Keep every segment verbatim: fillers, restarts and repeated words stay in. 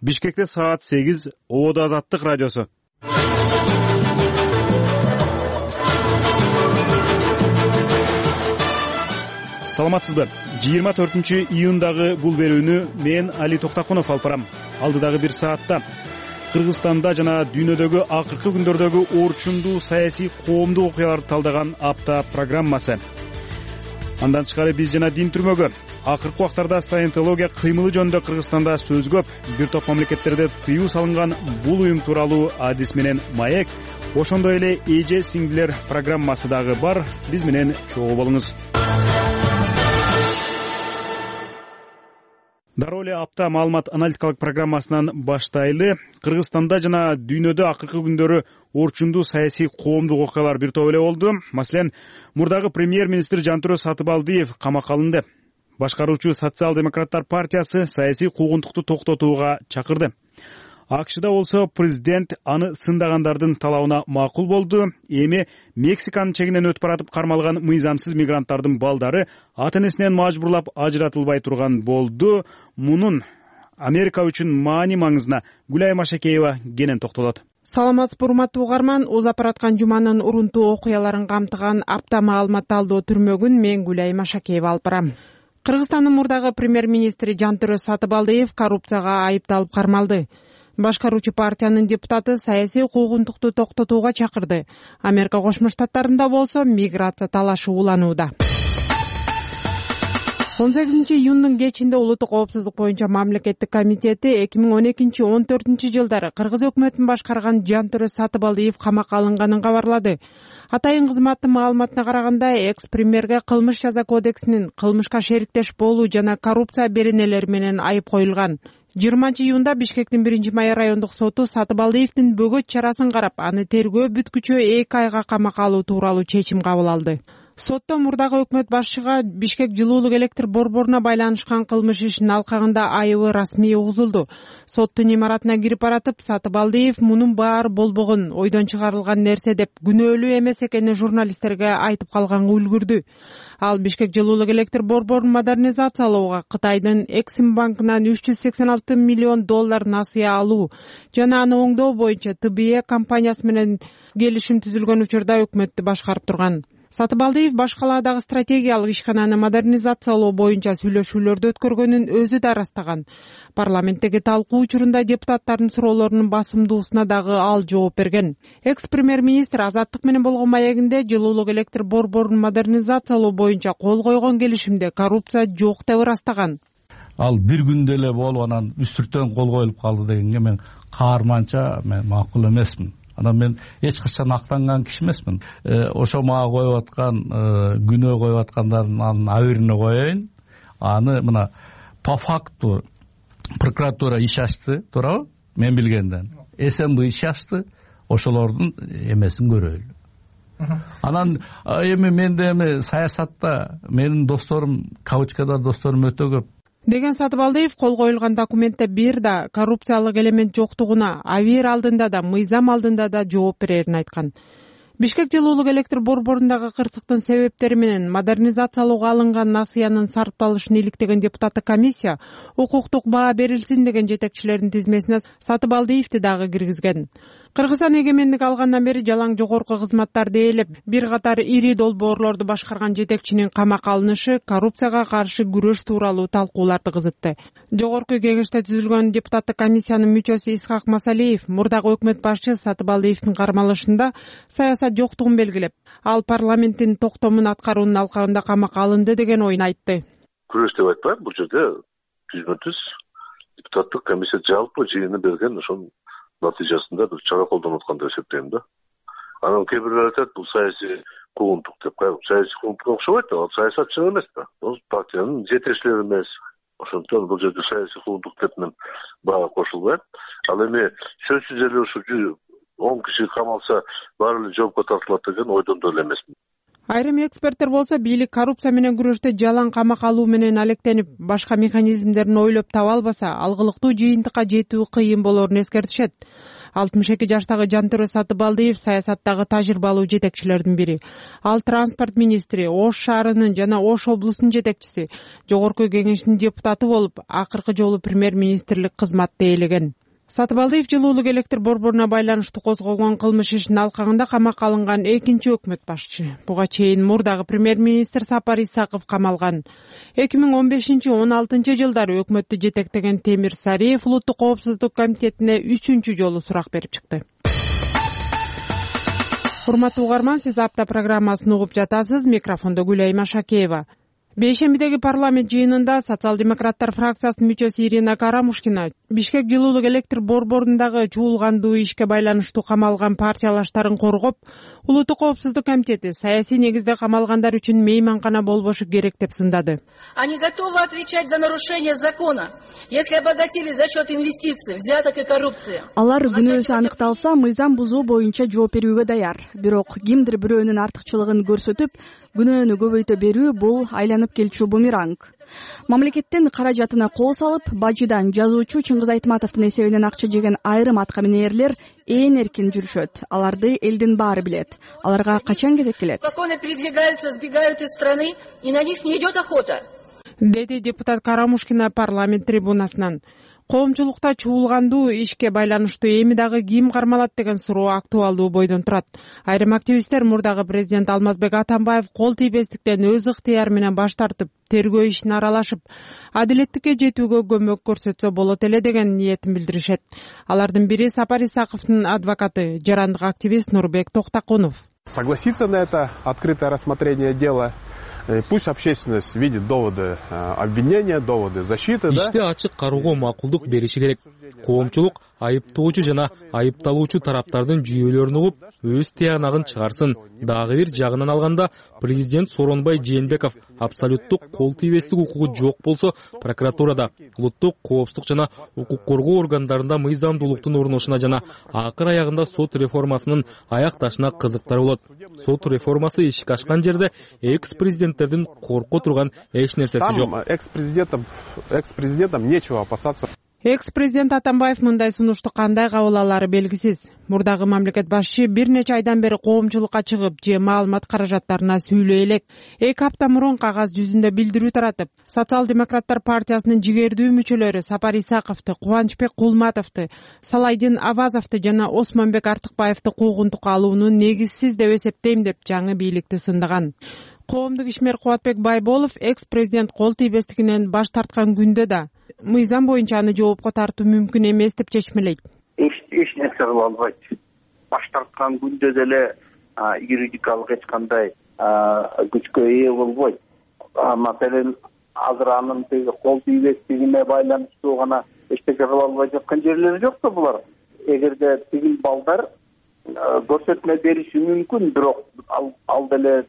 Бишкекте саат сегиз, Ободо Азаттык радиосу. Саламатсызбы? жыйырма төртүнчү июндагы бул берүүнү мен Али Токтакунов алып барам. Алдыдагы бир саатта Кыргызстанда жана дүйнөдөгү акыркы күндөрдөгү орчундуу саясий коомдук окуяларды талдаган апта программасы. Андан тышкары биз жана дин түрмөгү. Акыркы убактарда саентология кыймылы жөнүндө Кыргызстанда сөз көп. Бир топ мамлекеттерде тыюу салынган бул уюм тууралуу адис менен маек, ошондой эле эже сиңдилер программасы дагы бар. Биз менен чогуу болуңуз. Дароо эле апта маалымат аналитикалык программасынан баштайлы. Кыргызстанда жана дүйнөдө акыркы күндөрү орчундуу саясий коомдук окуялар бир топ эле болду. Маселен, мурдагы премьер-министр Жантүрө Сатыбалдиев камакка алынды. Башкаруучу социал-демократтар партиясы саясий куугунтукту токтотууга чакырды. АКШда болсо президент аны сындагандардын талабына макул болду. Эми Мексиканын чегинен өтүп баратып кармалган мыйзамсыз мигранттардын балдары ата-энесинен мажбурлап ажыратылбай турган болду. Мунун Америка үчүн маани маңызына Гүлай Машакеева кенен токтолот. Саламатсызбы, урматтуу угарман. Узап бараткан жуманын урунтуу окуяларын камтыган апта маалымат талдоо түрмөгүн мен Гүлай Машакеева алып барам. Кыргызстандын мурдагы премьер-министри Жантүрө Сатыбалдиев коррупцияга айыпталып кармалды. Башкаруучу партиянын депутаты саясий куугунтукту токтотууга чакырды. Америка Кошмо Штаттарында болсо миграция талашы уланууда. он сегизинчи июндун кечинде улуттук коопсуздук боюнча мамлекеттик комитети эки миң он экинчи он төртүнчү жылдары Кыргыз өкмөтүн башкарган Жантүрө Сатыбалдиев камакка алынганын кабарлады. Атайын кызматтын маалыматына караганда, экс-премьерге кылмыш жаза кодексинин кылмышка шериктеш болуу жана коррупция беренелери менен айып коюлган. жыйырманчы июнда Бишкектин биринчи май райондук соту Сатыбалдиевдин бөгөт чарасын карап, аны тергөө бүткүчө эки айга камакка алуу тууралуу чечим кабыл алды. Сотто мурдагы өкмөт башчыга Бишкек жылуулук электр борборуна байланышкан кылмыш ишинин алкагында айыбы расмий угузулду. Соттун имаратына кирип баратып, Сатыбалдиев мунун баары болбогон, ойдон чыгарылган нерсе деп күнөөлүү эмес экенин журналисттерге айтып калганга үлгүрдү. Ал Бишкек жылуулук электр борборун модернизациялоого Кытайдын Эксим банкынан үч жүз сексен алты миллион доллар насыя алуу жана аны оңдоо боюнча Тэ Бэ Е компаниясы менен келишим түзүлгөн учурда өкмөттү башкарып турган. Сатыбалдиев башкалаадагы стратегиялык ишкананы модернизациялоо боюнча сүйлөшүүлөрдү өткөргөнүн өзү да ырастаган. Парламенттеги талкуу учурунда депутаттардын суроолорунун басымдуусуна дагы ал жооп берген. Экс-премьер-министр Азаттык менен болгон маегинде жылуулук электр борборун модернизациялоо боюнча кол койгон келишимде коррупция жок деп ырастаган. Ал бир күндө эле болуп анан үстүртөн кол коюлуп калды дегенге мен каарманча мен макул эмесмин. Анан мен эч качан актанган киши эмесмин. Ошо мага коюп аткан күнөө коюп аткандардын абырине коеюн. Аны мына по факту прокуратура иш ачты, туурабы? Мен билгенден. Эс Эм Бэ иш ачты, ошолордун эмесин көрөлү. Анан эми менде эми саясатта менин досторум, кавычкада досторум өтө көп. Деген Сатыбалдиев кол коюлган документте бир да коррупциялык элемент жоктугуна, абийир алдында да, мыйзам алдында да жооп берерин айткан. Бишкек жылуулук электр борборундагы кырсыктын себептери менен модернизациялоого алынган насыянын сарпталышын иликтеген депутаттык комиссия укуктук баа берилсин деген жетекчилердин тизмесине Сатыбалдиевди дагы киргизген. Кыргызстан эгемендик алгандан бери жалаң жогорку кызматтарды ээлеп, бир катар ири долбоорлорду башкарган жетекчинин камакка алынышы коррупцияга каршы күрөш тууралуу талкууларды кызытты. Жогорку кеңеште түзүлгөн депутаттык комиссиянын мүчөсү Исхак Масалиев мурдагы өкмөт башчысы Сатыбалдиевдин кармалышында саясат жоктугун белгилеп, ал парламенттин токтомун аткаруунун алкагында камакка алынды деген оюн айтты. Күрөш деп айтпайм, бул жерде жүзмө жүз депутаттык комиссия жалпы жыйыны берген ошонун натыйжасында бир чара колдонуп аткан деп эсептейм да. Анан кээ бирлер айтат, бул саясий куугунтук деп. Саясий куугунтукка окшобойт да, ал саясатчы эмес да. Ал партиянын жетекчилери эмес. Ошондон бул жерде саясий куугунтук деп мен бага кошулбайм. Ал эми сөзсүз эле ушу он киши камалса баары эле жоопко тартылат деген ойдон да эле эмесмин. Айрым эксперттер болсо бийлик коррупция менен күрөштө жалаң камак алуу менен алектенип, башка механизмдерин ойлоп таба албаса, алгылыктуу жыйынтыкка жетүү кыйын болоорун эскертишет. алтымыш эки жаштагы Жантөрө Сатыбалдиев саясаттагы тажрыйбалуу жетекчилердин бири. Ал транспорт министри, Ош шаарынын жана Ош облусунун жетекчиси, жогорку кеңештин депутаты болуп, акыркы жолу премьер-министрлик кызматты ээлеген. Сатыбалдиев жылуулук электр борборуна байланыштуу козголгон кылмыш ишинин алкагында камакка алынган экинчи өкмөт башчы. Буга чейин мурдагы премьер-министр Сапар Исаков камалган. эки миң он бешинчи он алтынчы жылдары өкмөттү жетектеген Темир Сариев улуттук коопсуздук комитетине үчүнчү жолу сурак берип чыкты. Урматтуу угарман, сиз апта программасын угуп жатасыз. Микрофондо Гүлайма Шакеева. Бейшембидеги парламент жыйынында социал-демократтар фракциясынын мүчөсү Ирина Карамушкина Бишкек жылуулук электр борборундағы чуулгандуу ишке байланыштуу камалган партиялаштарын коргоп, улуттук коопсуздук комитети саясий негизде камалгандар үчүн мейманкана болбошу керек деп сындады. Они готовы отвечать за нарушение закона, если обогатились за счет инвестиций, взяток и коррупции. Алар күнөөсү аныкталса, мыйзам бузуу боюнча жооп берүүгө даяр. Бирок кимдир бирөөнүн артыкчылыгын көрсөтүп, күнөөнү көбөйтө берүү бул айланып келчү бумеранг. Мамлекеттин каражатына кол салып, бажыдан жазуучу Чыңгыз Айтматовдун эсебинен акча жеген айрым аткаминерлер ээн эркин жүрүшөт. Аларды элдин баары билет. Аларга качан кезек келет? Спокойно передвигаются, сбегают из страны, и на них не идет охота. Деди депутат Карамушкина парламент трибунасынан. Коомчулукта чуулгандуу ишке байланыштуу эми дагы ким кармалат деген суроо актуалдуу бойдон турат. Айрым активисттер мурдагы президент Алмазбек Атамбаев кол тийбестиктен өз ыктыяры менен баш тартып, тергөө ишине аралашып, адилеттикке жетүүгө көмөк көрсөтсө болот эле деген ниетин билдиришет. Алардын бири Сапар Исаковдун адвокаты, жарандык активист Нурбек Токтакунов. Согласиться на это открытое рассмотрение дела. Пусть общественность видит доводы обвинения, доводы защиты. Иште ачык кароого макулдук бериши керек. Коомчулук айыптоочу жана айыпталуучу тараптардын жүйөлөрүн угуп, өз тыянагын чыгарсын. Дагы бир жагынан алганда, президент Сооронбай Жээнбеков абсолюттук кол тийбестик укугу жок болсо, прокуратурада, улуттук коопсуздук жана укук коргоо органдарында мыйзамдуулуктун орношуна жана акыр аягында сот реформасынын аякташына кызыктар болот. Сот реформасы ишке ашкан жерде экс-президенттердин корко турган эч нерсеси жок. Экс-президентам, экс-президентам нечего опасаться. Экс-президент Атамбаев мындай сунушту кандай кабыл алары белгисиз. Мурдагы мамлекет башчы бир нече айдан бери коомчулукка чыгып, же маалымат каражаттарына сүйлөй элек. Эки апта мурун кагаз жүзүндө билдирүү таратып, социал-демократтар партиясынын жигердүү мүчөлөрү Сапар Исаковду, Кубанычбек Кулматовду, Салайдин Абазовду жана Осмонбек Артыкбаевди куугунтукка алууну негизсиз деп эсептейм деп жаңы бийликти сындаган. Коомдук ишмер Кубатбек Байболов экс-президент кол тийбестигинен баш тарткан күндө да мыйзам боюнча аны жоопко тартуу мүмкүн эмес деп чечмелейт. Эч нерсе кыла албайт. Баш тарткан күндө деле юридикалык эч кандай күчкө ээ болбойт. Маселен, азыр анын кол тийбестигине байланыштуу гана эчтеке кыла албай жаткан жерлери жокпу булар? Эгерде тигил балдар көрсөтмө бериши мүмкүн, бирок ал деле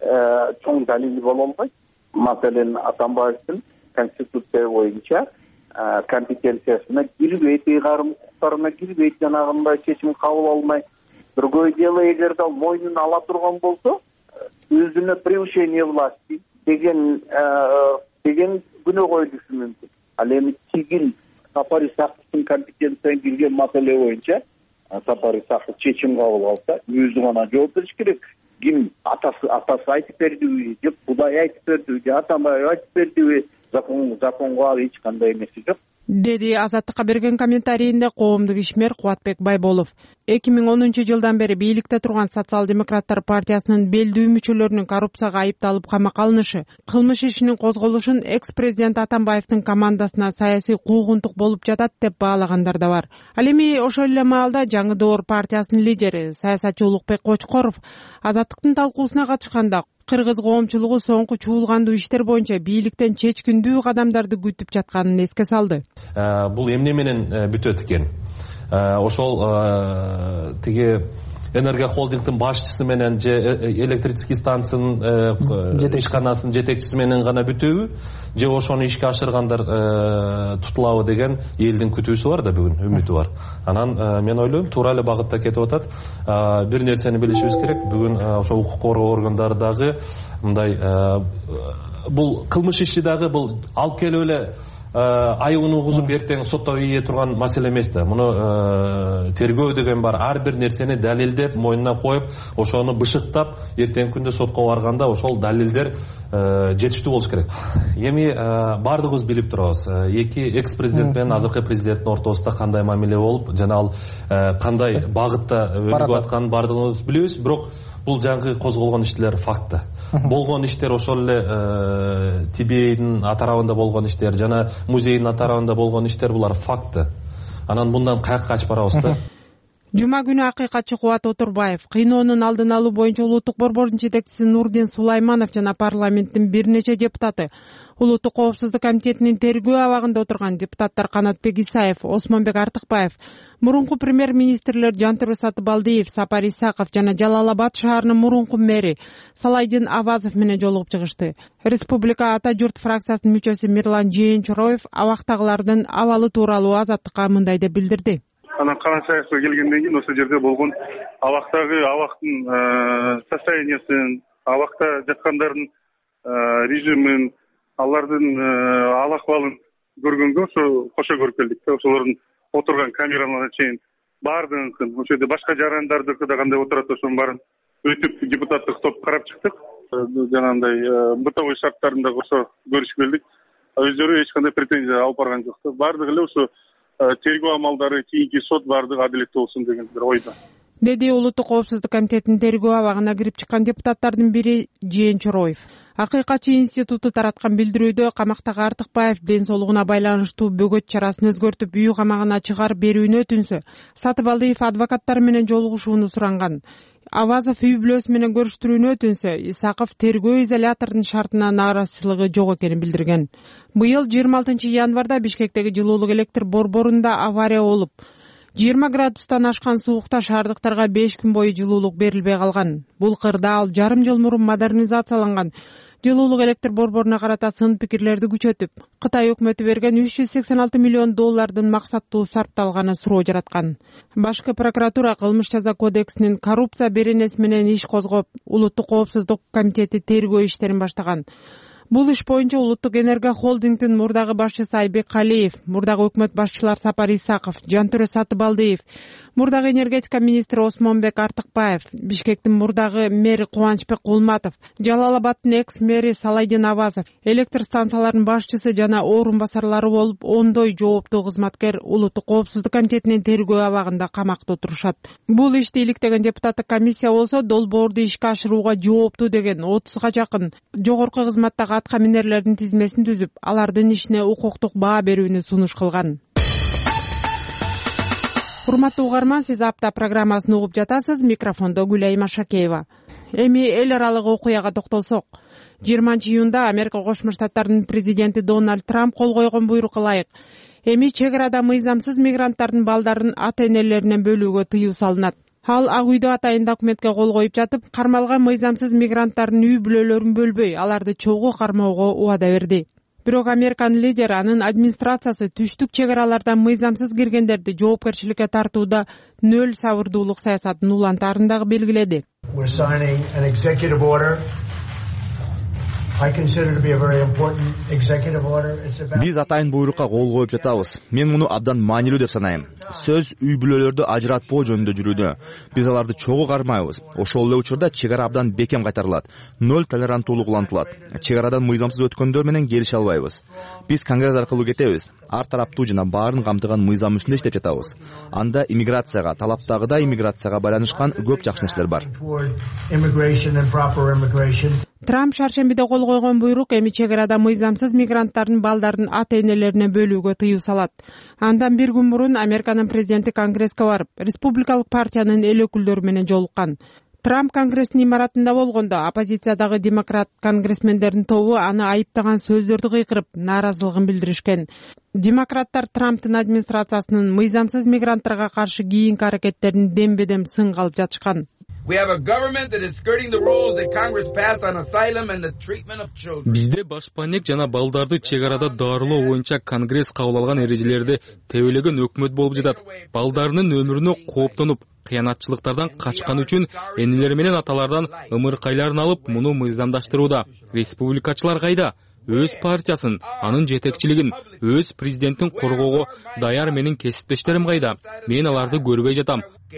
чоң далили боло албайт. Маселен, Атамбаевдин конституция боюнча компетенциясына кирбейт, ыйгарым укуктарына кирбейт, жанагындай чечим кабыл алмай. Другое дело, эгерде ал мойнуна ала турган болсо, өзүнө превышение власти деген деген күнөө коюлушу мүмкүн. Ал эми тигил Сапар Исаковдун компетенциясына кирген маселе боюнча Сапар Исаков чечим кабыл алса, өзү гана жооп бериш керек. Ким атасы атасы айтып бердиби, же Кудай айтып бердиби, же Атамбаев айтып бердиби, закон законго эч кандай эмеси жок. Деди Азаттыкка берген комментарийинде коомдук ишмер Кубатбек Байболов. эки миң онунчу жылдан бери бийликте турган социал-демократтар партиясынын белдүү мүчөлөрүнүн коррупцияга айыпталып камакка алынышы, кылмыш ишинин козголушун экс-президент Атамбаевдин командасына саясий куугунтук болуп жатат деп баалагандар да бар. Ал эми ошол эле маалда Жаңы Доор партиясынын лидери, саясатчы Улукбек Кочкоров Азаттыктын талкуусуна катышканда кыргыз коомчулугу соңку чуулгандуу иштер боюнча бийликтен чечкиндүү кадамдарды күтүп жатканын эске салды. Бул эмне менен бүтөт экен? Ошол тиги энергия холдингдин башчысы менен же электрический станциянын ишканасынын жетекчиси менен гана бүтөбү, же ошону ишке ашыргандар тутулабы деген элдин күтүүсү бар да, бүгүн үмүтү бар. Анан мен ойлойм, туура эле багытта кетип атат. Бир нерсени билишибиз керек, бүгүн ошо укук коргоо органдары дагы мындай бул кылмыш иши дагы бул алып келип эле айыгын угузуп эртең сотто ийе турган маселе эмес да. Муну тергөө деген бар. Ар бир нерсени далилдеп, мойнуна коюп, ошону бышыктап, эртең күндө сотко барганда ошол далилдер жетиштүү болуш керек. Эми бардыгыбыз билип турабыз. Эки экс-президент менен азыркы президенттин ортосунда кандай мамиле болуп, жана ал кандай багытта өнүгүп атканын бардыгыбыз билебиз. Бирок бул жаңы козголгон иштер факт. Болгон иштер ошол эле Тибейдин атарабында болгон иштер, жана музейдин атарабында болгон иштер, булар факт. Анан мындан каяка качып барабыз да? Жума күнү акыйкатчы Кубат Отурбаев, кыйноонун алдын алуу боюнча улуттук борбордун жетекчиси Нурдин Сулайманов жана парламенттин бир нече депутаты, Улуттук коопсуздук комитетинин тергөө абагында отурган депутаттар Канатбек Исаев, Осмонбек Артыкбаев, мурунку премьер-министрлер Жантүрө Сатыбалдиев, Сапар Исаков жана Жалал Абад шаарынын мурунку мэри Салайдин Авазов менен жолугуп чыгышты. Республика Ата журт фракциясынын мүчөсү Мирлан Жээнчуроев абактагылардын абалы тууралуу Азаттыкка мындай деп билдирди. Анан Канашаевке келгенден кийин ошол жерде болгон абактагы абактын состояниясын, абакта жаткандардын режимин, алардын ал акыбалын көргөнгө ошо кошо көрүп келдик да. Ошолордун отурган камераларына чейин баардыгын, ошол жерде башка жарандардыкы да кандай отурат, ошонун баарын өтүп депутаттык топ карап чыктык. Жанагындай бытовой шарттарын да кошо көрүшүп келдик. Өздөрү эч кандай претензия алып барган жок да. Баардыгы эле ошо тергөө амалдары, кийинки сот баардыгы адилеттүү болсун деген бир ойдо. Деди Улуттук коопсуздук комитетинин тергөө абагына кирип чыккан депутаттардын бири Жээнчуроев. Акыйкатчы институту тараткан билдирүүдө камактагы Артыкбаев ден соолугуна байланыштуу бөгөт чарасын өзгөртүп үй камагына чыгарып берүүнү өтүнсө, Сатыбалдиев адвокаттар менен жолугушууну суранган. Авазов үй бүлөсү менен көрүштүрүүнү өтүнсө, Исаков тергөө изоляторунун шартына нааразычылыгы жок экенин билдирген. Быйыл жыйырма алтынчы январда Бишкектеги жылуулук электр борборунда авария болуп, жыйырма градустан ашкан суукта шаардыктарга беш күн бою жылуулук берилбей калган. Бул кырда ал жарым жыл мурун модернизацияланган жылуулук электр борборуна карата сын пикирлерди күчөтүп, Кытай өкмөтү берген үч жүз сексен алты миллион доллардын максаттуу сарпталганы суроо жараткан. Башкы прокуратура кылмыш жаза кодексинин коррупция беренеси менен иш козгоп, Улуттук коопсуздук комитети тергөө иштерин баштаган. Бул иш боюнча Улуттук энергия холдингдин мурдагы башчысы Айбек Калиев, мурдагы өкмөт башчылар Сапар Исаков, Жантүрө Сатыбалдиев, мурдагы энергетика министри Осмонбек Артыкбаев, Бишкектин мурдагы мэри Кубанычбек Кулматов, Жалал Абадтын экс-мэри Салайдин Авазов, электр станцияларынын башчысы жана орун басарлары болуп ондой жооптуу кызматкер Улуттук коопсуздук комитетинин тергөө абагында камакта отурушат. Бул ишти иликтеген депутаттык комиссия болсо долбоорду ишке ашырууга жооптуу деген отузга жакын жогорку кызматтагы атка минерлердин тизмесин түзүп, алардын ишине укуктук баа берүүнү сунуш кылган. Урматтуу угарман, сиз апта программасын угуп жатасыз. Микрофондо Гүлайым Ашакеева. Эми эл аралык окуяга токтолсок, жыйырманчы июнда Америка Кошмо Штаттарынын президенти Дональд Трамп кол койгон буйрукка ылайык эми чек арада мыйзамсыз мигранттардын балдарын ата-энелеринен бөлүүгө тыюу салынат. Ал Ак үйдө атайын документке кол коюп жатып, кармалган мыйзамсыз мигранттардын үй бүлөлөрүн бөлбөй, аларды чогуу кармоого убада берди. Бирок Американын лидери анын администрациясы түштүк чек аралардан мыйзамсыз киргендерди жоопкерчиликке тартууда нөл сабырдуулук саясатын улантаарын дагы белгиледи. Биз атайын буйрукка кол коюп жатабыз. Мен муну абдан маанилүү деп санайм. Сөз үй бүлөлөрдү ажыратпоо жөнүндө жүрүүдө. Биз аларды чогуу кармайбыз. Ошол эле учурда чек ара абдан бекем кайтарылат. Нөл толеранттуулук улантылат. Чек арадан мыйзамсыз өткөндөр менен келише албайбыз. Биз Конгресс аркылуу кетебиз. Ар тараптуу жана баарын камтыган мыйзам үстүндө иштеп жатабыз. Анда иммиграцияга, талаптагыдай иммиграцияга байланышкан көп жакшы нерселер бар. Трамп шаршембиде кол койгон буйрук эми чек арада мыйзамсыз мигранттардын балдарын ата-энелерине бөлүүгө тыюу салат. Андан бир күн мурун Американын президенти Конгресске барып, республикалык партиянын эл өкүлдөрү менен жолуккан. Трамп Конгресстин имаратында болгондо оппозициядагы демократ конгрессмендердин тобу аны айыптаган сөздөрдү кыйкырып нааразылыгын билдиришкен. Демократтар Трамптын администрациясынын мыйзамсыз мигранттарга каршы кийинки аракеттерин дембедем сынга алып жатышкан. Бизде башпанек жана балдарды чек арада дарылоо боюнча Конгресс кабыл алган эрежелерди тебелеген өкмөт болуп жатат. Балдарынын өмүрүнө кооптонуп, кыянатчылыктардан качкан үчүн энелер менен аталардан ымыркайларын алып, муну мыйзамдаштырууда. Республикачылар кайда? Өз партиясын, анын жетекчилигин, өз президенттин коргоого даяр менин кесиптештерим кайда? Мен аларды көрбөй жатам.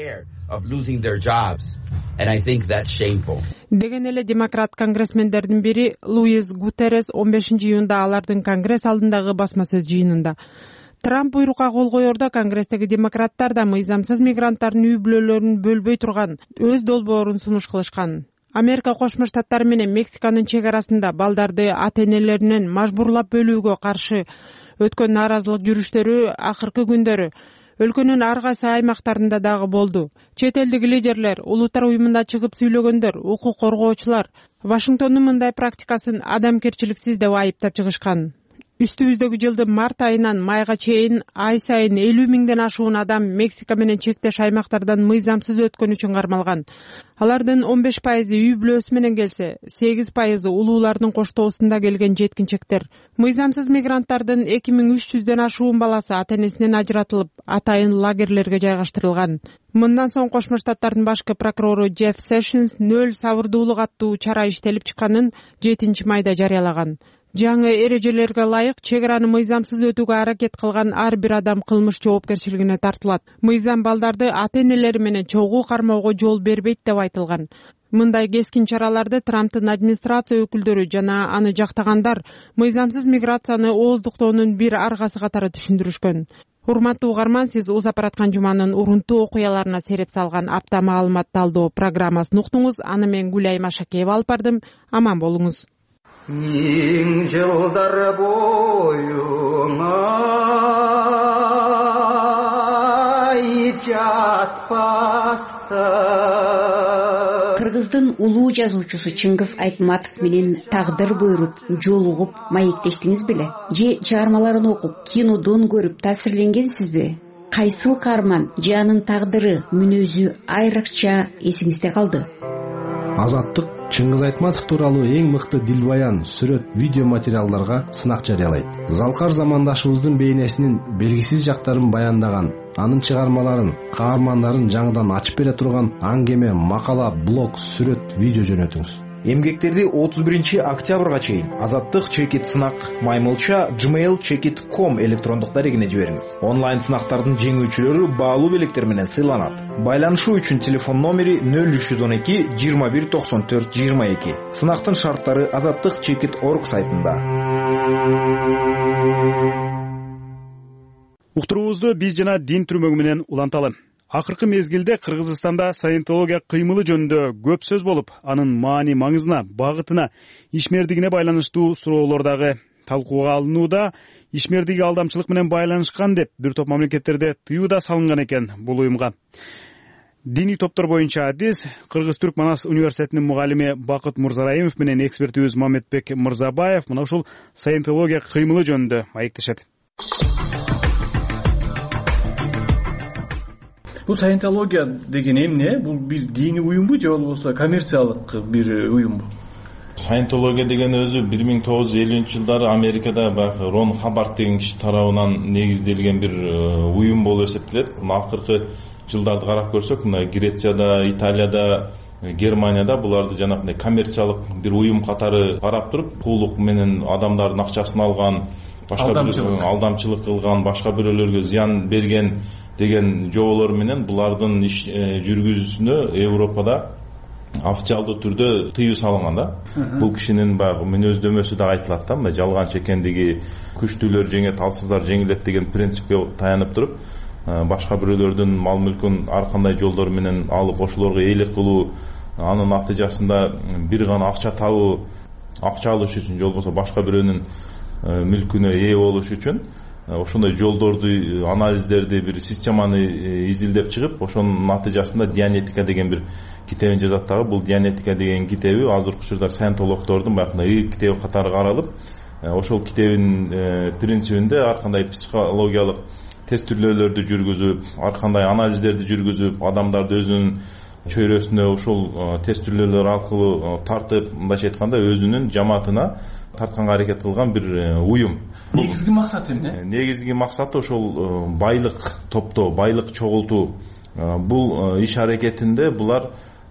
Деген эле демократ конгрессмендердин бири Луис Гутеррес он бешинчи июнда алардын Конгресс алдындагы басма сөз жыйынында Трамп буйрукка кол коердо Конгресстеги демократтар да мыйзамсыз мигранттардын үй бүлөлөрүн бөлбөй турган өз долбоорун сунуш кылышкан. Америка Кошмо Штаттары менен Мексиканын чек арасында балдарды ата-энелеринен мажбурлап бөлүүгө каршы өткөн нааразылык жүрүштөрү акыркы күндөрү өлкөнүн ар кайсы аймактарында дагы болду. Чет элдик лидерлер, улуттар уюмунда чыгып сүйлөгөндөр, укук коргоочулар Вашингтондун мындай практикасын адамгерчиликсиз деп айыптап чыгышкан. Үстүбүздөгү жылдын март айынан майга чейин ай сайын элүү миңден ашуун адам Мексика менен чектеш аймактардан мыйзамсыз өткөн үчүн кармалган. Алардын он беш пайызы үй бүлөсү менен келсе, сегиз пайызы улуулардын коштоосунда келген жеткинчектер. Мыйзамсыз мигранттардын эки миң үч жүздөн ашуун баласы ата-энесинен ажыратылып, атайын лагерлерге жайгаштырылган. Мындан соң Кошмо Штаттардын башкы прокурору Джефф Сэшнс нөл сабырдуулук аттуу чара иштелип чыкканын жетинчи майда жарыялаган. Жаңы эрежелерге ылайык чек араны мыйзамсыз өтүүгө аракет кылган ар бир адам кылмыш жоопкерчилигине тартылат. Мыйзам балдарды ата-энелери менен чогуу кармоого жол бербейт деп айтылган. Мындай кескин чараларды Трамптын администрация өкүлдөрү жана аны жактагандар мыйзамсыз миграцияны ооздуктоонун бир аргасы катары түшүндүрүшкөн. Урматтуу угарман, сиз Уз апараткан жуманын урунттуу окуяларына сереп салган апта маалымат талдоо программасын уктуңуз. Аны мен Гүлай Машакеева алып бардым. Аман болуңуз. Миң жылдар бойуңа жатпаста. Кыргыздын улуу жазуучусу Чыңгыз Айтматов менен тагдыр буйруп, жолугуп, маектештиңиз беле? Же чыгармаларын окуп, кинодон көрүп таасирленгенсизби? Кайсыл каарман же анын тагдыры, мүнөзү айрыкча эсиңизде калды? Азаттык Чыңгыз Айтматов тууралуу эң мыкты дилбаян, сүрөт, видео материалдарга сынак жарыялайт. Залкар замандашыбыздын бейнесинин белгисиз жактарын баяндаган, анын чыгармаларын, каармандарын жаңыдан ачып бере турган аңгеме, макала, блог, сүрөт, видео жөнөтүңүз. Эмгектерди отуз биринчи октябрга чейин азаттык чекит сынак маймылча gmail чекит точка ком электрондук дарегине жибериңиз. Онлайн сынактардын жеңүүчүлөрү баалуу белектер менен сыйланат. Байланышуу үчүн телефон номери нөл үч жүз он эки жыйырма бир токсон төрт жыйырма эки. Сынактын шарттары азаттык чекит точка орг сайтында. Уктуруубузду биз жана дин түрмөгү менен уланталы. Акыркы мезгилде Кыргызстанда саентология кыймылы жөнүндө көп сөз болуп, анын маани маңызына, багытына, ишмердигине байланыштуу суроолор дагы талкууга алынууда. Ишмердиги алдамчылык менен байланышкан деп бир топ мамлекеттерде тыюу да салынган экен бул уюмга. Диний топтор боюнча адис Кыргыз-Түрк Манас университетинин мугалими Бакыт Мурзараимов менен экспертибиз Мамедбек Мырзабаев мына ушул саентология кыймылы жөнүндө маектешет. Бул саентология деген эмне? Бул бир диний уюмбу же болбосо коммерциялык бир уюмбу? Саентология деген өзү бир миң тогуз жүз элүүнчү жылдары Америкада баягы Рон Хаббард деген киши тарабынан негизделген бир уюм болуп эсептелет. Акыркы жылдарды карап көрсөк, мына Грецияда, Италияда, Германияда буларды жанагындай коммерциялык бир уюм катары карап туруп, куулук менен адамдардын акчасын алган, башка бирөөлөргө алдамчылык кылган, башка бирөөлөргө зыян берген деген жоолор менен булардын иш жүргүзүүсүнө Европада официалдуу түрдө тыюу салынган да. Бул кишинин баягы мүнөздөмөсү да айтылат да, мындай жалганчы экендиги, күчтүүлөр жеңет, алсыздар жеңилет деген принципке таянып туруп, башка бирөөлөрдүн мал мүлкүн ар кандай жолдор менен алып ошолорго ээлик кылуу, анын натыйжасында бир гана акча табуу, акча алыш үчүн же болбосо башка бирөөнүн мүлкүнө ээ болуш үчүн ошондой жолдорду, анализдерди, бир системаны изилдеп чыгып, ошонун натыйжасында Дианетика деген бир китебин жазат дагы. Бул Дианетика деген китеби азыркы учурда саентологдордун баягындай ыйык китеби катары каралып, ошол китебин принцибинде ар кандай психологиялык тестирлөөлөрдү жүргүзүп, ар кандай анализдерди жүргүзүп, адамдарды өзүнүн чөйрөсүнө ошол тестирлөөлөр аркылуу тартып, мындайча айтканда өзүнүн жамаатына тартканга аракет кылган бир уюм. Негизги максаты эмне? Негизги максаты ошол байлык топтоо, байлык чогултуу. Бул иш аракетинде булар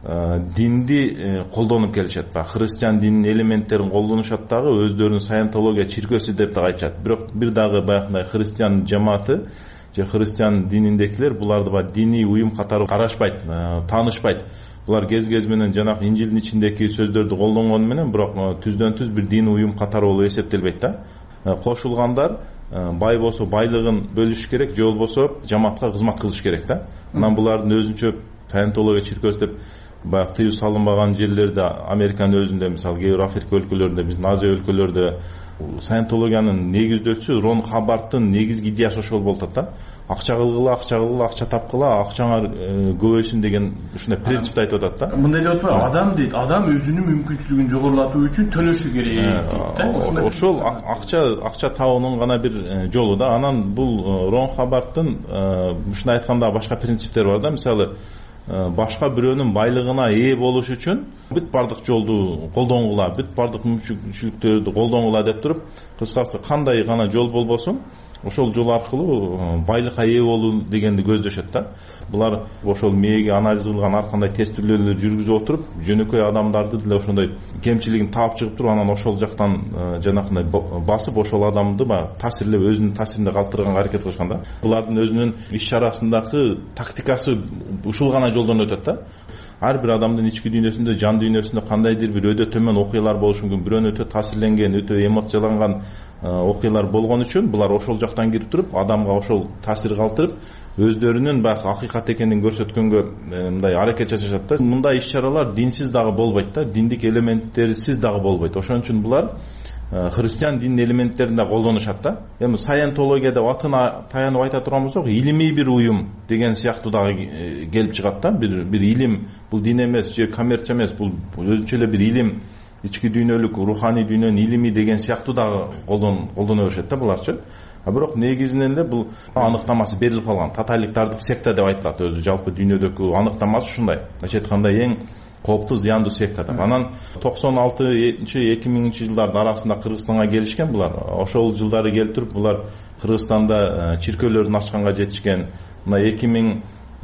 динди колдонуп келишет. Христиан дининин элементтерин колдонушат дагы, өздөрүнүн саентология чиркөөсү деп дагы айтышат. Бирок бир дагы баягындай христиан жамааты же христиан дининдегилер буларды баягы диний уюм катары карашпайт, таанышпайт. Булар кез-кез менен жанагы Инжилдин ичиндеги сөздөрдү колдонгону менен бирок түздөн-түз бир диний уюм катары болуп эсептелбейт да. Кошулгандар бай болсо байлыгын бөлүш керек, же болбосо жамаатка кызмат кылыш керек да. Анан булардын өзүнчө саентология чиркөөсү деп баягы тыюу салынбаган жерлерде, Американын өзүндө, мисалы кээ бир Африка өлкөлөрүндө, биздин Азия өлкөлөрүндө саентологиянын негиздөөчүсү Рон Хаббардтын негизги идеясы ошол болуп атат да. Акча кылгыла, акча кылгыла, акча тапкыла, акчаңар көбөйсүн деген ушундай принципти айтып атат да. Мындай деп атпайбы? Адам дейт, адам өзүнүн мүмкүнчүлүгүн жогорулатуу үчүн төлөшү керек дейт да. Ошол акча акча табуунун гана бир жолу да. Анан бул Рон Хаббардтын ушундай айтканда башка принциптери бар да. Мисалы, башка бирөөнүн байлыгына ээ болуш үчүн бүт бардык жолду колдонгула, бүт бардык мүмкүнчүлүктөрдү колдонгула деп туруп, кыскасы кандай гана жол болбосун, ошол жол аркылуу байлыкка ээ болуу дегенди көздөшөт да. Булар ошол мээге анализ кылган ар кандай тестирлөөлөрдү жүргүзүп отуруп, жөнөкөй адамдарды деле ошондой кемчилигин таап чыгып туруп, анан ошол жактан жанакындай басып, ошол адамды баягы таасирлеп, өзүнүн таасиринде калтырганга аракет кылышкан да. Булардын өзүнүн иш чарасындагы тактикасы ушул гана жолдон өтөт да. Ар бир адамдын ички дүйнөсүндө, жан дүйнөсүндө кандайдыр бир өтө төмөн окуялар болушу мүмкүн. Бирөөнү өтө таасирленген, өтө эмоцияланган окуялар болгон үчүн булар ошол жактан кирип туруп, адамга ошол таасир калтырып, өздөрүнүн баягы акыйкат экенин көрсөткөнгө мындай аракет жасашат да. Мындай иш-чаралар динсиз дагы болбойт да, диндик элементтерсиз дагы болбойт. Ошон үчүн булар христиан дининин элементтерин да колдонушат да. Эми саентология деп атына таянып айта турган болсок, илимий бир уюм деген сыяктуу дагы келип чыгат да. Бир бир илим, бул дин эмес же коммерция эмес, бул өзүнчө эле бир илим, ички дүйнөлүк, руханий дүйнөнүн илими деген сыяктуу дагы колдон колдоно беришет да буларчы. А бирок негизинен эле бул аныктамасы берилип калган тоталитардык секта деп айтылат. Өзү жалпы дүйнөдөгү аныктамасы ушундай. Ача айтканда эң кооптуу, зыяндуу секта деп. Анан токсон алтынчы эки миңинчи жылдардын арасында Кыргызстанга келишкен булар. Ошол жылдары келип туруп, булар Кыргызстанда чиркөөлөрдүн ачканга жетишкен. Мына эки миң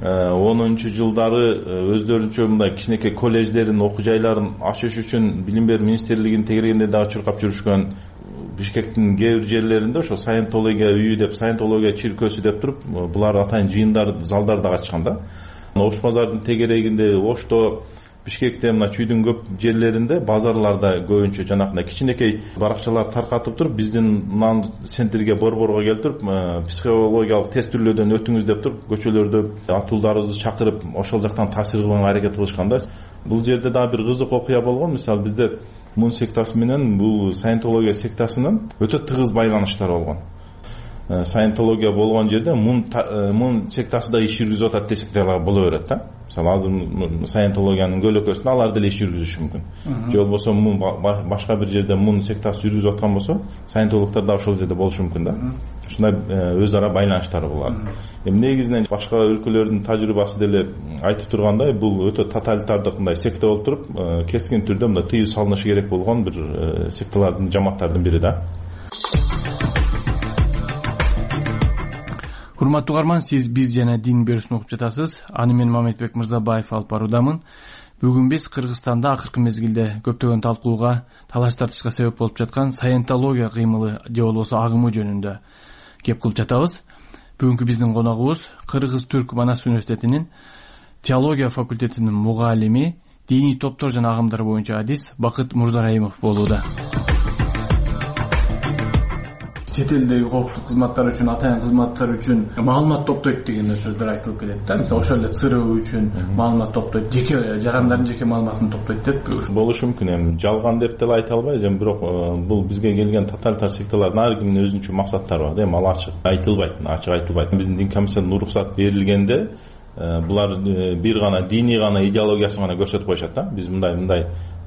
онунчу жылдары өздөрүнчө мындай кичинекей колледждерин, окуу жайларын ачыш үчүн билим берүү министрлигинин тегерегинде дагы чуркап жүрүшкөн. Бишкектин кээ бир жерлеринде ошо саентология үйү деп, саентология чиркөөсү деп туруп, булар атайын жыйындар, залдар дагы ачкан да. Ош базардын тегерегинде, Ошто, Бишкекте, мына чүйдүн көп жерлеринде, базарларда көбүнчө жанакындай кичинекей баракчалар таркатып туруп, биздин мына центрге, борборго келип туруп, психологиялык тестирлөөдөн өтүңүз деп туруп, көчөлөрдө атуулдарыбызды чакырып, ошол жактан таасир кылганга аракет кылышкан да. Бул жерде дагы бир кызык окуя болгон. Мисалы, бизде мун сектасы менен бул саентология сектасынын өтө тыгыз байланыштары болгон. Саентология болгон жерде мун мун сектасы да иш жүргүзүп атат десек дагы боло берет да. Мисалы, азыр саентологиянын көлөкөсүндө алар деле иш жүргүзүшү мүмкүн. Же болбосо мун башка бир жерде мун сектасы жүргүзүп аткан болсо, саентологдор да ошол жерде болушу мүмкүн да. Ушундай өз ара байланыштары булар. Эми негизинен башка өлкөлөрдүн тажрыйбасы деле айтып тургандай, бул өтө тоталитардык мындай секта болуп туруп, кескин түрдө мындай тыюу салынышы керек болгон бир секталардын, жамааттардын бири да. Урматтуу угарман, сиз биз жана дин берүүсүн угуп жатасыз. Аны мен Мамедбек Мырзабаев алып баруудамын. Бүгүн биз Кыргызстанда акыркы мезгилде көптөгөн талкууга, талаш тартышка себеп болуп жаткан саентология кыймылы же болбосо агымы жөнүндө кеп кылып жатабыз. Бүгүнкү биздин коногубуз Кыргыз Түрк Манас университетинин теология факультетинин мугалими, диний топтор жана агымдар боюнча адис Бакыт Мурзарайымов болууда. чет элдеги коопсуздук кызматтары үчүн, атайын кызматтар үчүн маалымат топтойт деген сөздөр айтылып келет да. Мисалы ошол эле ЦРУ үчүн маалымат топтойт, жеке жарандардын жеке маалыматын топтойт деп болушу мүмкүн. Эми жалган деп деле айта албайбыз, эми бирок бул бизге келген тоталитар секталардын ар кимдин өзүнчө максаттары бар да. Эми ал ачык айтылбайт, ачык айтылбайт. Биздин дин комиссиядан уруксат берилгенде булар бир гана диний гана идеологиясын гана көрсөтүп коюшат да. Биз мындай мындай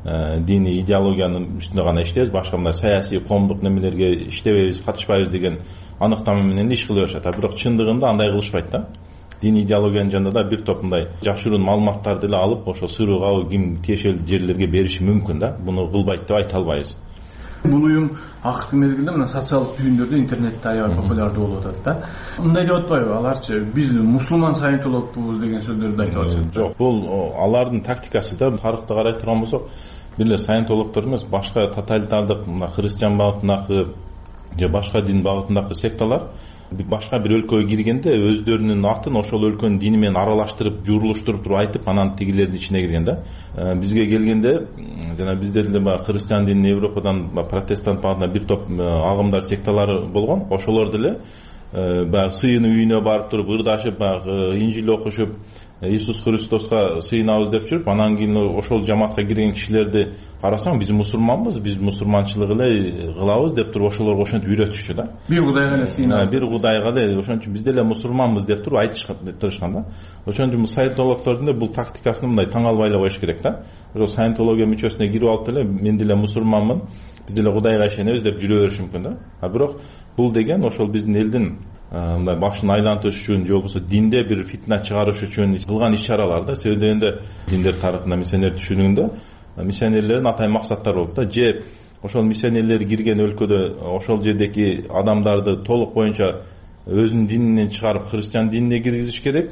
диний идеологиянын үстүндө гана иштейбиз, башка мындай саясий коомдук немелерге иштебейбиз, катышпайбыз деген аныктама менен иш кыла беришет. А бирок чындыгында андай кылышпайт да. Дин идеологиянын жанында да бир топ мындай жашыруун маалыматтарды эле алып, ошо сырыгабы ким тиешелүү жерлерге бериши мүмкүн да. Буну кылбайт деп айта албайбыз. Бул уюм акыркы мезгилде мына социалдык түйүндөрдө интернетте аябай популярдуу болуп атат да. Мындай деп атпайбы аларчы, биз мусулман саентологбуз деген сөздөрдү айтып атышат. Жок, бул алардын тактикасы да. Тарыхты карай турган болсок, бир эле саентологдор эмес, башка тоталитардык мына христиан багытындагы же башка дин багытындагы секталар башка бир өлкөгө киргенде өздөрүнүн атын ошол өлкөнүн дини менен аралаштырып, журулуштуруп туруп айтып, анан тигилердин ичине кирген да. Бизге келгенде жана бизде деле баягы христиан динин Европадан протестант багытына бир топ агымдар, секталары болгон. Ошолор деле баягы сыйынын үйүнө барып туруп, ырдашып, баягы инжил окушуп, Иисус Христоска сыйынабыз деп жүрүп, анан кийин ошол жамаатка кирген кишилерди карасаң, биз мусулманбыз, биз мусулманчылык эле кылабыз деп туруп ошолорго ошентип үйрөтүшчү да. Бир кудайга эле сыйынабыз. Бир кудайга эле, ошон үчүн биз деле мусулманбыз деп туруп айтышкан тырышкан да. Ошон үчүн саентологдордун бул тактикасын мындай таң албай эле коюш керек да. Ошо саентология мүчөсүнө кирип алып деле мен деле мусулманмын, биз деле кудайга ишенебиз деп жүрө бериши мүмкүн да. А бирок бул деген ошол биздин элдин мындай башын айлантыш үчүн же болбосо динде бир фитна чыгарыш үчүн кылган иш-чаралар да. Себеби дегенде диндер тарыхында миссионер түшүнүгүндө миссионерлердин атайын максаттары болот да. Же ошол миссионерлер кирген өлкөдө ошол жердеки адамдарды толук боюнча өзүнүн дининен чыгарып христиан динине киргизиш керек,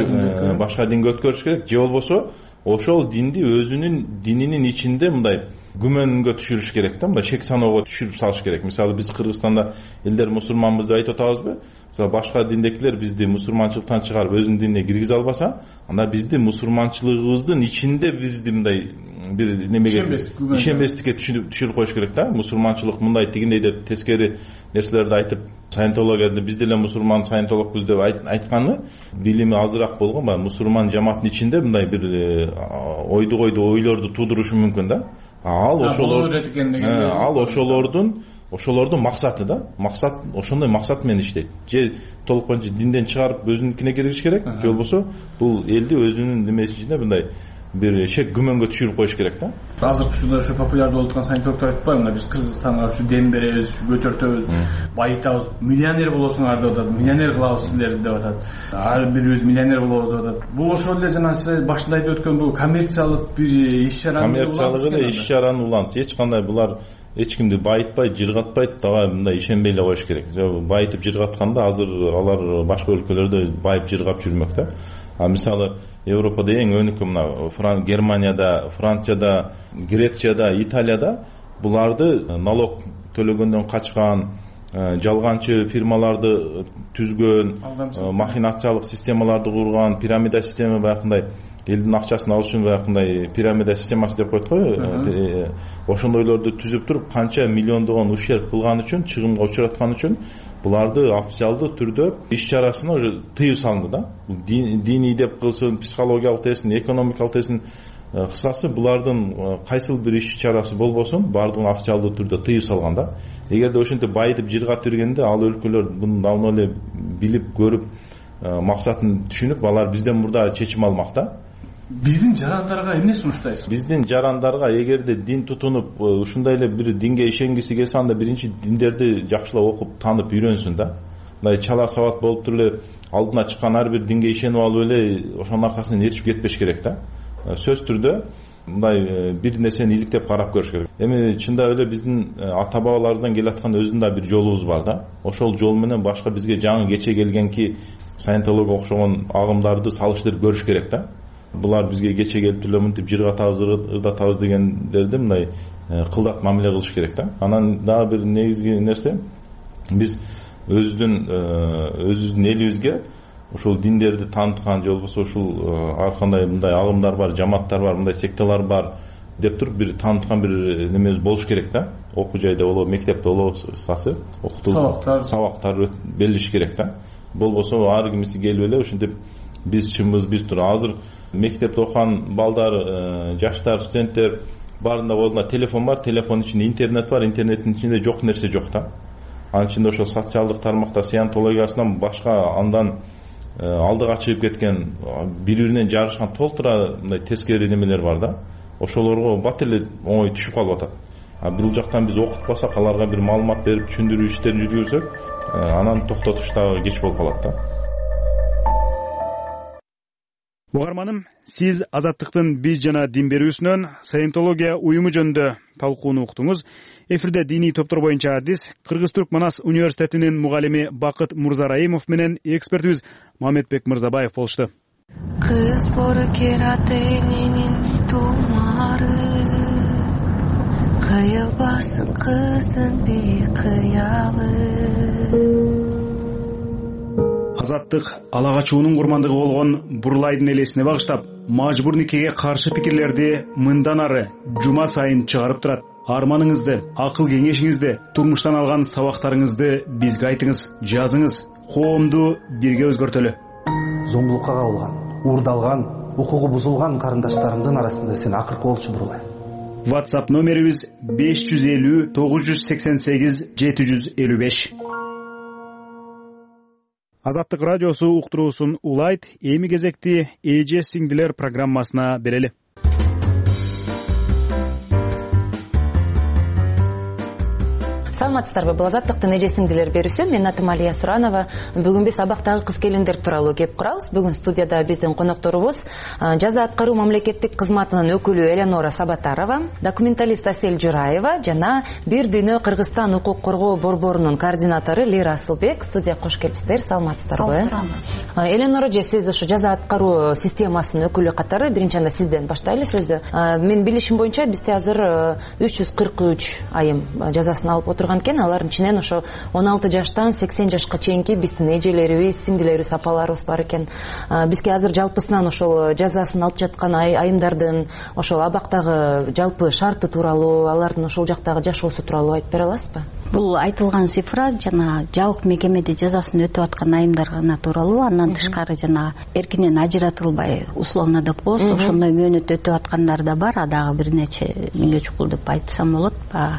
башка динге өткөрүш керек, же болбосо ошол динди өзүнүн дининин ичинде мындай күмөнгө түшүрүш керек да, мындай шек саноого түшүрүп салыш керек. Мисалы биз Кыргызстанда элдер мусулманбыз деп айтып атабызбы? Мисалы башка диндекилер бизди мусулманчылыктан чыгарып өзүнүн динине киргизе албаса, анда бизди мусулманчылыгыбыздын ичинде бизди мындай бир немеге ишенбестикке түшүрүп коюш керек да. Мусулманчылык мындай тигиндей деп тескери нерселерди айтып, саентологияда биз деле мусулман саентологбуз деп айтканы билими азыраак болгон баягы мусулман жамааттын ичинде мындай бир ойду койду ойлорду туудурушу мүмкүн да. Ал ошолор ал ошолордун ошолордун максаты да. Максат ошондой максат менен иштейт. Же толук боюнча динден чыгарып өзүнүкүнө киргизиш керек, же болбосо бул элди өзүнүн немеси ичинде мындай бир шек күмөнгө түшүрүп коюш керек да. Азыр ушундай ошо популярдуу болуп аткан саентологдор айтпайбы, мына биз Кыргызстанга ушу дем беребиз, ушу көтөртөбүз, байытабыз, миллионер болосуңар деп атат, миллионер кылабыз силерди деп атат. Ар бирибиз миллионер болобуз деп атат. Бул ошол эле жана сиз башында айтып өткөн бул коммерциялык бир иш-чара. Коммерциялык эле иш-чаранын уланысы. Эч кандай булар эч кимди байытпайт, жыргатпайт, дагы мындай ишенбей эле коюш керек. Байытып жыргатканда азыр алар башка өлкөлөрдө байып жыргап жүрмөк да. А мисалы Европада эң өнүккөн мына Германияда, Францияда, Грецияда, Италияда буларды налог төлөгөндөн качкан, жалганчы фирмаларды түзгөн, махинациялык системаларды курган, пирамида система баягындай элдин акчасын алыш үчүн баягындай пирамида системасы деп коет го. Ошондойлорду түзүп туруп канча миллиондогон ущерб кылган үчүн, чыгымга учураткан үчүн буларды официалдуу түрдө иш-чарасына уже тыюу салынды да. Диний деп кылсын, психологиялык десин, экономикалык десин, кыскасы булардын кайсыл бир иш-чарасы болбосун, бардыгын официалдуу түрдө тыюу салган да. Эгерде ошентип байытып жыргап жүргенде ал өлкөлөр буну давно эле билип, көрүп, максатын түшүнүп, алар бизден мурда чечим алмак да. Биздин жарандарга эмне сунуштайсыз? Биздин жарандарга эгерде дин тутунуп, ушундай эле бир динге ишенгиси келсе, анда биринчи диндерди жакшылап окуп, танып, үйрөнсүн да. Мындай чала сабат болуп туруп эле алдына чыккан ар бир динге ишенип алып эле ошонун аркасынан эришип кетпеш керек да. Сөз түрдө мындай бир нерсени иликтеп карап көрүш керек. Эми чындап эле биздин ата бабаларыбыздан келаткан өзүнүн да бир жолубуз бар да. Ошол жол менен башка бизге жаңы кече келгенки саентология окшогон агымдарды салыштырып көрүш керек да. Булар бизге кече келип эле мынтип жыргатабыз, ырдатабыз дегендерди мындай кылдат мамиле кылыш керек да. Анан дагы бир негизги нерсе, биз өзүбүздүн өзүбүздүн элибизге ушул диндерди тааныткан, же болбосо ушул ар кандай мындай агымдар бар, жамааттар бар, мындай секталар бар, деп туруп бир тааныткан бир немебиз болуш керек да. Окуу жайда болобу, мектепте болобу, сасы окутуу сабактар сабактар берилиш керек да. Болбосо ар кимиси келип эле ушинтип биз чынбыз, биз туруп азыр мектепте окуган балдар, жаштар, студенттер баарында колунда телефон бар, телефондун ичинде интернет бар, интернеттин ичинде жок нерсе жок да. Анын ичинде ошо социалдык тармакта саентологиясынан башка андан алдыга чыгып кеткен, бири-биринен жарышкан толтура мындай тескери немелер бар да. Ошолорго бат эле оңой түшүп калып атат. А бул жактан биз окутпасак, аларга бир маалымат берип түшүндүрүү иштерин жүргүзсөк, анан токтотуш дагы кеч болуп калат да. Угарманым, сиз Азаттыктын биз жана дин берүүсүнөн саентология уюму жөнүндө талкууну уктуңуз. Эфирде диний топтор боюнча адис Кыргыз-Түрк Манас университетинин мугалими Бакыт Мурзараимов менен экспертибиз Мамедбек Мырзабаев болушту. Кыз боркератенинин тумары кыйылбасын кыздын бейкыялы. Азаттык ала качуунун курмандыгы болгон Бурлайдын элесине багыштап, мажбур никеге каршы пикирлерди мындан ары жума сайын чыгарып турат. Арманыңызды, акыл кеңешиңизди, турмуштан алган сабактарыңызды бизге айтыңыз, жазыңыз. Коомду бирге өзгөртөлү. Зомбулукка кабылган, уурдалган, укугу бузулган карындаштарымдын арасында сен акыркы болчу Бурлай. WhatsApp номерибиз беш жүз элүү тогуз жүз сексен сегиз жети жүз элүү беш. Азаттык радиосу уктуруусун улайт. Эми кезекти эже сиңдилер программасына берели. Саламатсыздарбы? Бул Азаттыктын эже сиңдилер берүүсү. Мен атым Алия Суранова. Бүгүн биз абактагы кыз келиндер тууралуу кеп курабыз. Бүгүн студияда биздин конокторубуз жаза аткаруу мамлекеттик кызматынын өкүлү Эленора Сабатарова, документалист Асель Жураева жана Бир дүйнө Кыргызстан укук коргоо борборунун координатору Лира Асылбек. Студияга кош келипсиздер. Саламатсыздарбы? Эленора же, сиз ушу жаза аткаруу системасынын өкүлү катары биринчи анда сизден баштайлы сөздү. Мен билишим боюнча бизде азыр үч жүз кырк үч айым жазасын алып отурган экен. Алардын ичинен ошо он алты жаштан сексен жашка чейинки биздин эжелерибиз, сиңдилерибиз, апаларыбыз бар экен. Бизге азыр жалпысынан ошол жазасын алып жаткан айымдардын ошол абактагы жалпы шарты тууралуу, алардын ошол жактагы жашоосу тууралуу айтып бере аласызбы? Бул айтылган цифра жана жабык мекемеде жазасын өтүп аткан айымдар гана тууралуу. Андан тышкары жана эркинен ажыратылбай условно деп коебуз, ошондой мөөнөт өтүп аткандар да бар. А дагы бир нече миңге чукул деп айтсам болот.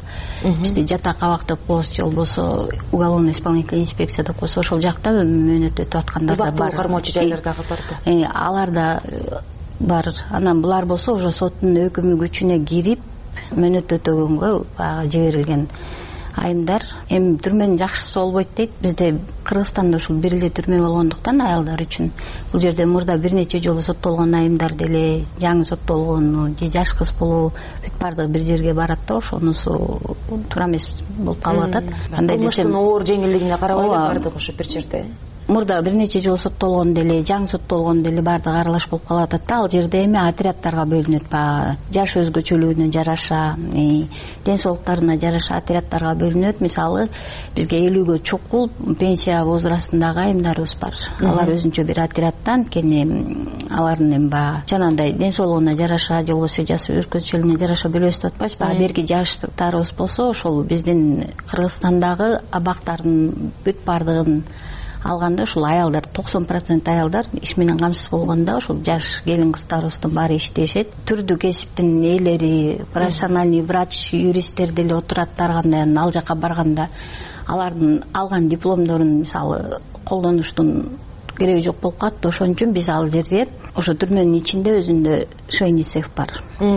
Бизде жатак абак деп коебуз, же болбосо уголовно исполнительный инспекция деп коебуз. Ошол жакта мөөнөт өтүп аткандар да бар. Кармоочу жайлар дагы бар. Алар да бар. Анан булар болсо уже соттун өкүмү күчүнө кирип мөөнөт өтөгөнгө жиберилген айымдар. Эми түрмөнүн жакшысы болбойт дейт. Бизде Кыргызстанда ушул бир эле түрмө болгондуктан айылдар үчүн бул жерде мурда бир нече жолу соттолгон айымдар деле, жаңы соттолгону же жаш кыз болуу бүт бардыгы бир жерге барат да, ошонусу туура эмес болуп калып атат. Кандай десем, кылмыштын оор жеңилдигине карабай бардыгы ошо бир жерде. Мурда бир нече жолу соттолгон деле, жаңы соттолгон деле бардыгы аралаш болуп калып атат да. Ал жерде эми отрядтарга бөлүнөт. Баягы жаш өзгөчөлүгүнө жараша, ден соолуктарына жараша отрядтарга бөлүнөт. Мисалы, бизге элүүгө чукул пенсия возрастындагы айымдарыбыз бар. Алар өзүнчө бир отрядтан, кene алардын эми баягы жанагындай ден соолугуна жараша, же болбосо жаш өзгөчөлүгүнө жараша бөлөбүз деп атпайбыз. Баягы берки жаштыктарыбыз болсо, ошол биздин Кыргызстандагы абактардын бүт бардыгын алганда ушул аялдар токсон процент аялдар иш менен камсыз болгондо ушул жаш келин кыздарыбыздын баары иштешет. Түрдүү кесиптин ээлери, профессиональный врач, юристтер деле отурат. Тарганда ал жака барганда алардын алган дипломдорун мисалы колдонуштун кереги жок болуп калат. Ошон үчүн биз ал жерде ошо түрмөнүн ичинде өзүндө швейный цех бар,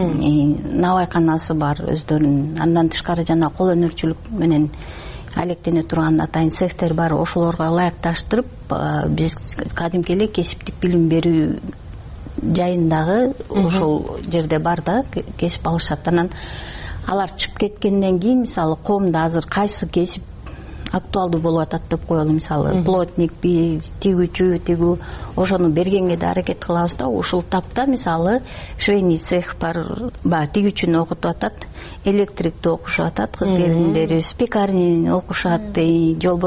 навайканасы бар өздөрүнүн. Андан тышкары жана кол өнөрчүлүк менен алектене турган атайын цехтер бар. Ошолорго ылайыкташтырып биз кадимки эле кесиптик билим берүү жайындагы ошол жерде бар да, кесип алышат. Анан алар чыгып кеткенден кийин мисалы коомдо азыр кайсы кесип актуалдуу болуп атат деп коелу. Мисалы плотникпи, тигүүчү, тигүү, ошону бергенге да аракет кылабыз да. Ушул тапта мисалы швейный цех бар, баягы тигүүчүнү окутуп атат, электрикти окушуп атат кыз келиндерибиз, пекарнини окушат, же болбосо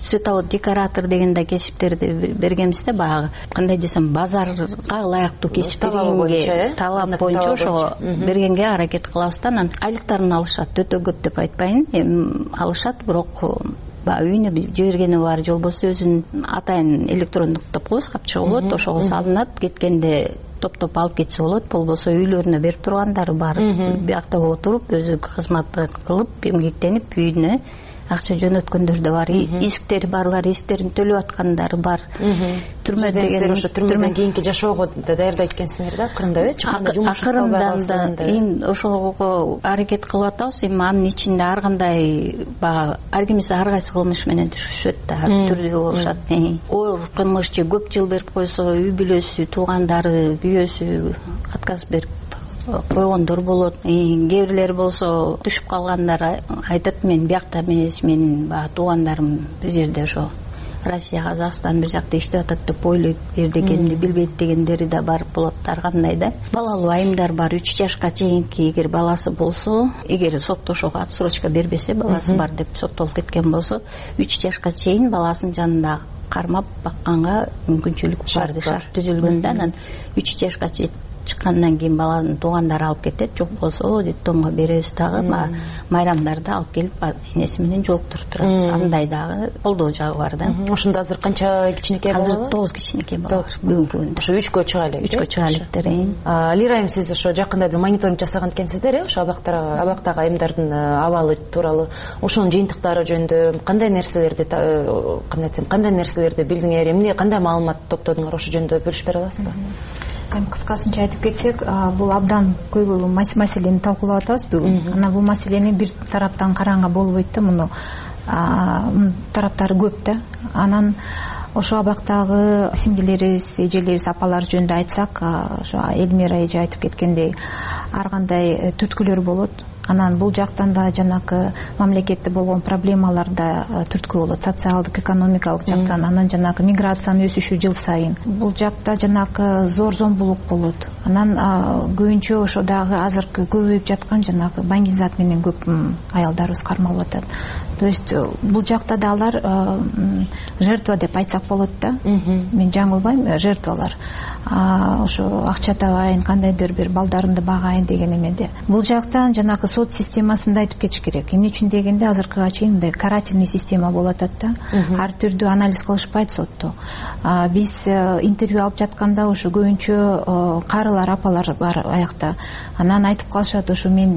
световод декоратор деген да кесиптерди бергенбиз да, баягы кандай десем базарга ылайыктуу кесиптерге талап боюнча ошого бергенге аракет кылабыз да. Анан айлыктарын алышат, өтө көп деп айтпайын, эми алышат, бирок баягы үйүнө жибергени бар, же болбосо өзүнүн атайын электрондук топ коебуз, капчыгы болот, ошого салынат, кеткенде топ-топ алып кетсе болот, болбосо үйлөрүнө берип тургандары бар. Биякта отуруп өзү кызмат кылып, эмгектенип үйүнө акча жөнөткөндөр да бар. Эсиктери барлар эсиктерин төлөп аткандары бар. Түрмө деген ошо түрмөдөн кийинки жашоого да даярдайт экенсиңер да, акырында чыкканда жумуш акырындан да эми ошого аракет кылып атабыз. Эми анын ичинде ар кандай баягы ар кимиси ар кайсы кылмыш менен түшүшөт да, ар түрдүү болушат. Оор кылмыш же көп жыл берип койсо үй бүлөсү, туугандары, күйөөсү отказ берип койгондор болот. Кээ бирлери болсо түшүп калгандар айтат, мен биякта эмес, менин баягы туугандарым бир жерде ошо Россия, Казакстан бир жакта иштеп атат деп ойлойт, бир дегенди билбейт дегендери да бар болот. Ар кандай да балалуу айымдар бар, үч жашка чейинки, эгер баласы болсо, эгер сот ошого отсрочка бербесе, баласы бар деп соттолуп кеткен болсо, үч жашка чейин баласынын жанында кармап бакканга мүмкүнчүлүк бар, шарт түзүлгөн да. Анан үч жашка чыккандан кийин баланын туугандары алып кетет, жок болсо детдомго беребиз дагы, майрамдарда алып келип энеси менен жолуктуруп турабыз. Андай дагы колдоо жагы бар да. Ошондо азыр канча кичинекей бала? Азыр тогуз кичинекей бала. Бүгүнкү күндө ошо үчкө чыга элек. Үчкө чыга электер. Лирайым, сиз ошо жакында бир мониторинг жасаган экенсиздер, э? Ошо абактар, абактагы айымдардын абалы тууралуу, ошонун жыйынтыктары жөнүндө кандай нерселерди, кандай десем, кандай нерселерди билдиңер, эмне кандай маалымат топтодуңар, ошо жөнүндө бөлүшүп бере аласызбы? Эми кыскасынча айтып кетсек, бул абдан көйгөйлүү маселени талкуулап атабыз бүгүн. Анан бул маселени бир тараптан караганга болбойт да, муну тараптары көп да. Анан ошо абактагы сиңдилерибиз, эжелерибиз, апалар жөнүндө айтсак, ошо Элмира эже айтып кеткендей, ар кандай түрткүлөр болот. Анан бул жактан да жанакы мамлекетте болгон проблемалар да түрткү болот, социалдык, экономикалык жактан. Анан жанакы миграциянын өсүшү жыл сайын. Бул жакта жанакы зор зомбулук болот. Анан көбүнчө ошо дагы азыркы көбөйүп жаткан жанакы баңгизат менен көп аялдарыбыз кармалып атат. То есть бул жакта да алар жертва деп айтсак болот да. Мен жаңылбайм, жертвалар. Ошо акча табайын, кандайдыр бир балдарымды багайын деген эмеде. Бул жактан жанакы сот системасында айтып кетиш керек. Эмне үчүн дегенде азыркыга чейин мындай карательный система болуп атат да. Ар түрдүү анализ кылышпайт сотто. Биз интервью алып жатканда ошо көбүнчө карылар, апалар бар аякта. Анан айтып калышат, ошо мен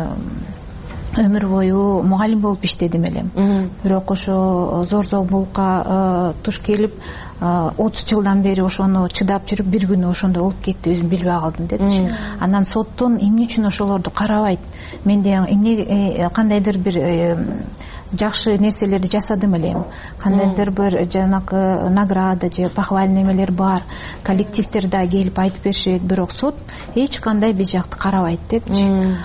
өмүр бою мугалим болуп иштедим элем. Бирок ошо зор зомбулукка туш келип отуз жылдан бери ошону чыдап жүрүп, бир күнү ошондой болуп кетти, өзүм билбей калдым депчи. Анан соттон эмне үчүн ошолорду карабайт? Менде эмне кандайдыр бир жакшы нерселерди жасадым элем, кандайдыр бир жанакы награда же похвальный эмелер бар, коллективдер да келип айтып беришет, бирок сот эч кандай биз жакты карабайт депчи.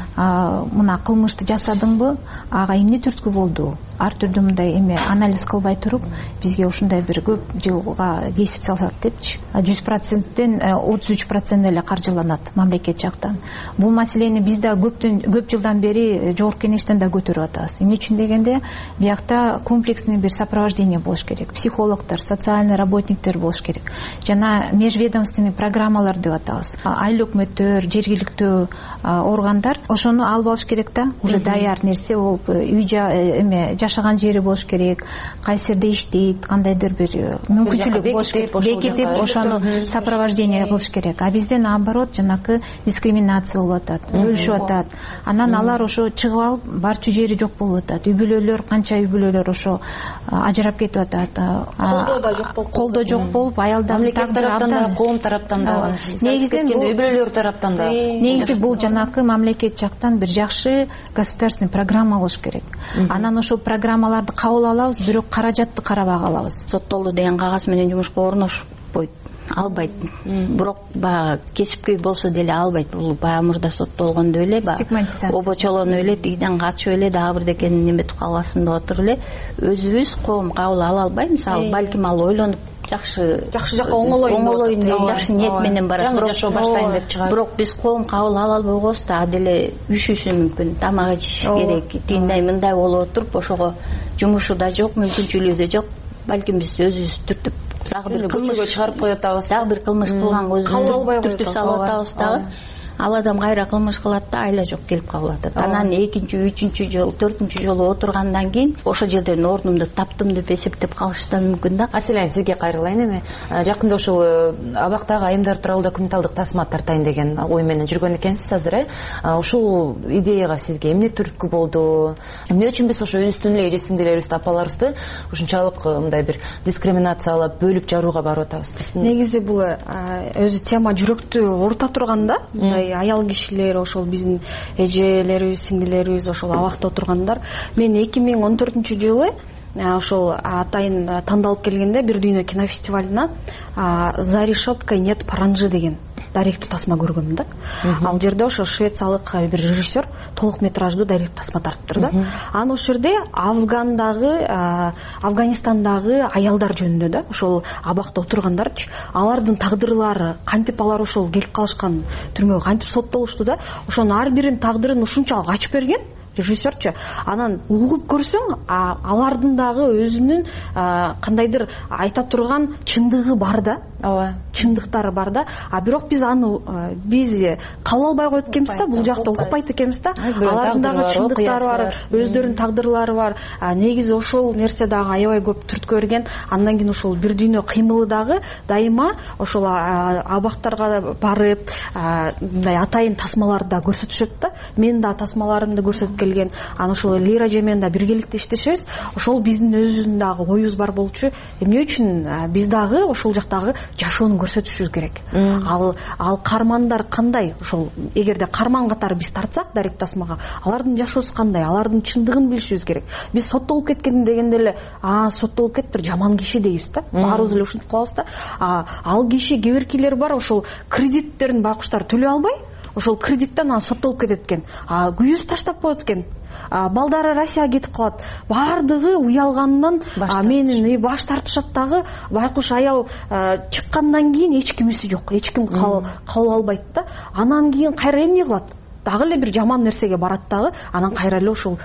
Мына кылмышты жасадыңбы, ага эмне түрткү болду? Ар түрдүү мындай эме анализ кылбай туруп, бизге ушундай бир көп жылга кесип салат депчи. жүз проценттен отуз үч процент эле каржыланат мамлекет жактан. Бул маселени биз да көптөн көп жылдан бери жогорку кеңештен да көтөрүп атабыз. Эмне үчүн дегенде, биякта комплексный бир сопровождение болуш керек. Психологдор, социальный работниктер болуш керек. Жана межведомственный программалар деп атабыз. Айыл өкмөттөр, жергиликтүү органдар ошону алып алыш керек да. Уже даяр нерсе болуп, үй эме жашаган жери болуш керек, кайсы жерде иштейт, кандайдыр бир мүмкүнчүлүк болуш керек, бекитип ошону сопровождение кылыш керек. А бизден наоборот жанакы дискриминация болуп атат, бөлүшүп атат. Анан алар ошо чыгып алып барчу жери жок болуп атат. Үй бүлөлөр, канча үй бүлөлөр ошо ажырап кетип атат. Колдоо да жок болуп, колдоо жок болуп, аялдардын тагдыры абдан, коом тараптан да, негизинен үй бүлөлөр тараптан да. Негизи бул жанакы мамлекет жактан бир жакшы государственный программа болуш керек. Анан ошо программаларды кабыл алабыз, бирок каражатты карабай калабыз. Соттолду деген кагаз менен жумушка орношпойт, албайт. Бирок баягы кесипкөй болсо деле албайт. Бул баягы мурда соттолгондо эле баягы обочолонуп эле, тийден качып эле, дагы бирдекени неметип каласың деп отуруп эле өзүбүз коом кабыл ала албай, мисалы балким ал ойлонуп жакшы жакшы жакка оңолоюн оңолоюн деп жакшы ниет менен барат. Жаңы жашоо баштайын деп чыгат. Бирок биз коом кабыл ала албай койсо да деле үшүшү мүмкүн, тамак ичиш керек, тиндей мындай болуп отуруп ошого жумушу да жок, мүмкүнчүлүгү да жок. балким биз өзүбүз түртүп дагы бир көчөгө чыгарып коюп атабыз, дагы бир кылмыш кылганга өзүбүз түртүп салып атабыз дагы. Ал адам кайра кылмыш кылат да, айла жок келип кабыл атат. Анан экинчи, үчүнчү жолу, төртүнчү жолу отургандан кийин ошол жерден орнумду таптым деп эсептеп калышы да мүмкүн да. Аселайым, сизге кайрылайын эми. Жакында ошол абактагы айымдар тууралуу документалдык тасма тартайын деген ой менен жүргөн экенсиз азыр, э? Ушул идеяга сизге эмне түрткү болду? Эмне үчүн биз ошо өзүбүздүн эле эже сиңдилерибизди, апаларыбызды ушунчалык мындай бир дискриминациялап, бөлүп жарууга барып атабыз биз? Негизи бул өзү тема жүрөктү оорута турган да. Аял кишилер, ошол биздин эжелерибиз, сиңдилерибиз ошол абакта отургандар. Мен эки миң он төртүнчү жылы ошол атайын тандалып келгенде бир дүйнө кинофестивалына «За решеткой нет паранжи» деген даректүү тасма көргөм да. Ал жерде ошо швециялык бир режиссер толук метраждуу даректүү тасма тартыптыр да. Анан ошол жерде Афгандагы, Афганистандагы аялдар жөнүндө да, ошол абакта отургандарчы, алардын тагдырлары кантип, алар ошол келип калышкан түрмөгө кантип соттолушту да, ошонун ар биринин тагдырын ушунчалык ачып берген режиссерчу. Анан угуп көрсөң, алардын дагы өзүнүн кандайдыр айта турган чындыгы бар да. Ооба, чындыктары бар да. А бирок биз аны биз кабыл албай коет экенбиз да, бул жакта укпайт экенбиз да. Алардын дагы чындыктары бар, өздөрүнүн тагдырлары бар. Негизи ошол нерсе дагы аябай көп түрткү берген. Андан кийин ошол бир дүйнө кыймылы дагы дайыма ошол абактарга барып, мындай атайын тасмаларды да көрсөтүшөт да. Мен да тасмаларымды көрсөтүп келген. Анан ошол Лира эже менен да биргеликте иштешебиз. Ошол биздин өзүбүздүн дагы оюбуз бар болчу. Эмне үчүн биз дагы ошол жактагы жашоону көрсөтүшүбүз керек. Ал ал кармандар кандай? Ошол эгерде карман катары биз тартсак дарек тасмага, алардын жашоосу кандай? Алардын чындыгын билишибиз керек. Биз соттолуп кеткен дегенде эле, а соттолуп кетиптир, жаман киши дейбиз да. Баарыбыз эле ушинтип калабыз да. А ал киши кээ биркилер бар, ошол кредиттерин байкуштар төлөй албай, ошол кредиттен анан соттолуп кетет экен. А күйөөсү таштап коет экен. Балдары Россияга кетип калат. Баардыгы уялгандан менин баш тартышат дагы. Байкуш аял чыккандан кийин эч кимиси жок, эч ким кабыл албайт да. Анан кийин кайра эмне кылат? Дагы эле бир жаман нерсеге барат дагы. Анан кайра эле ошол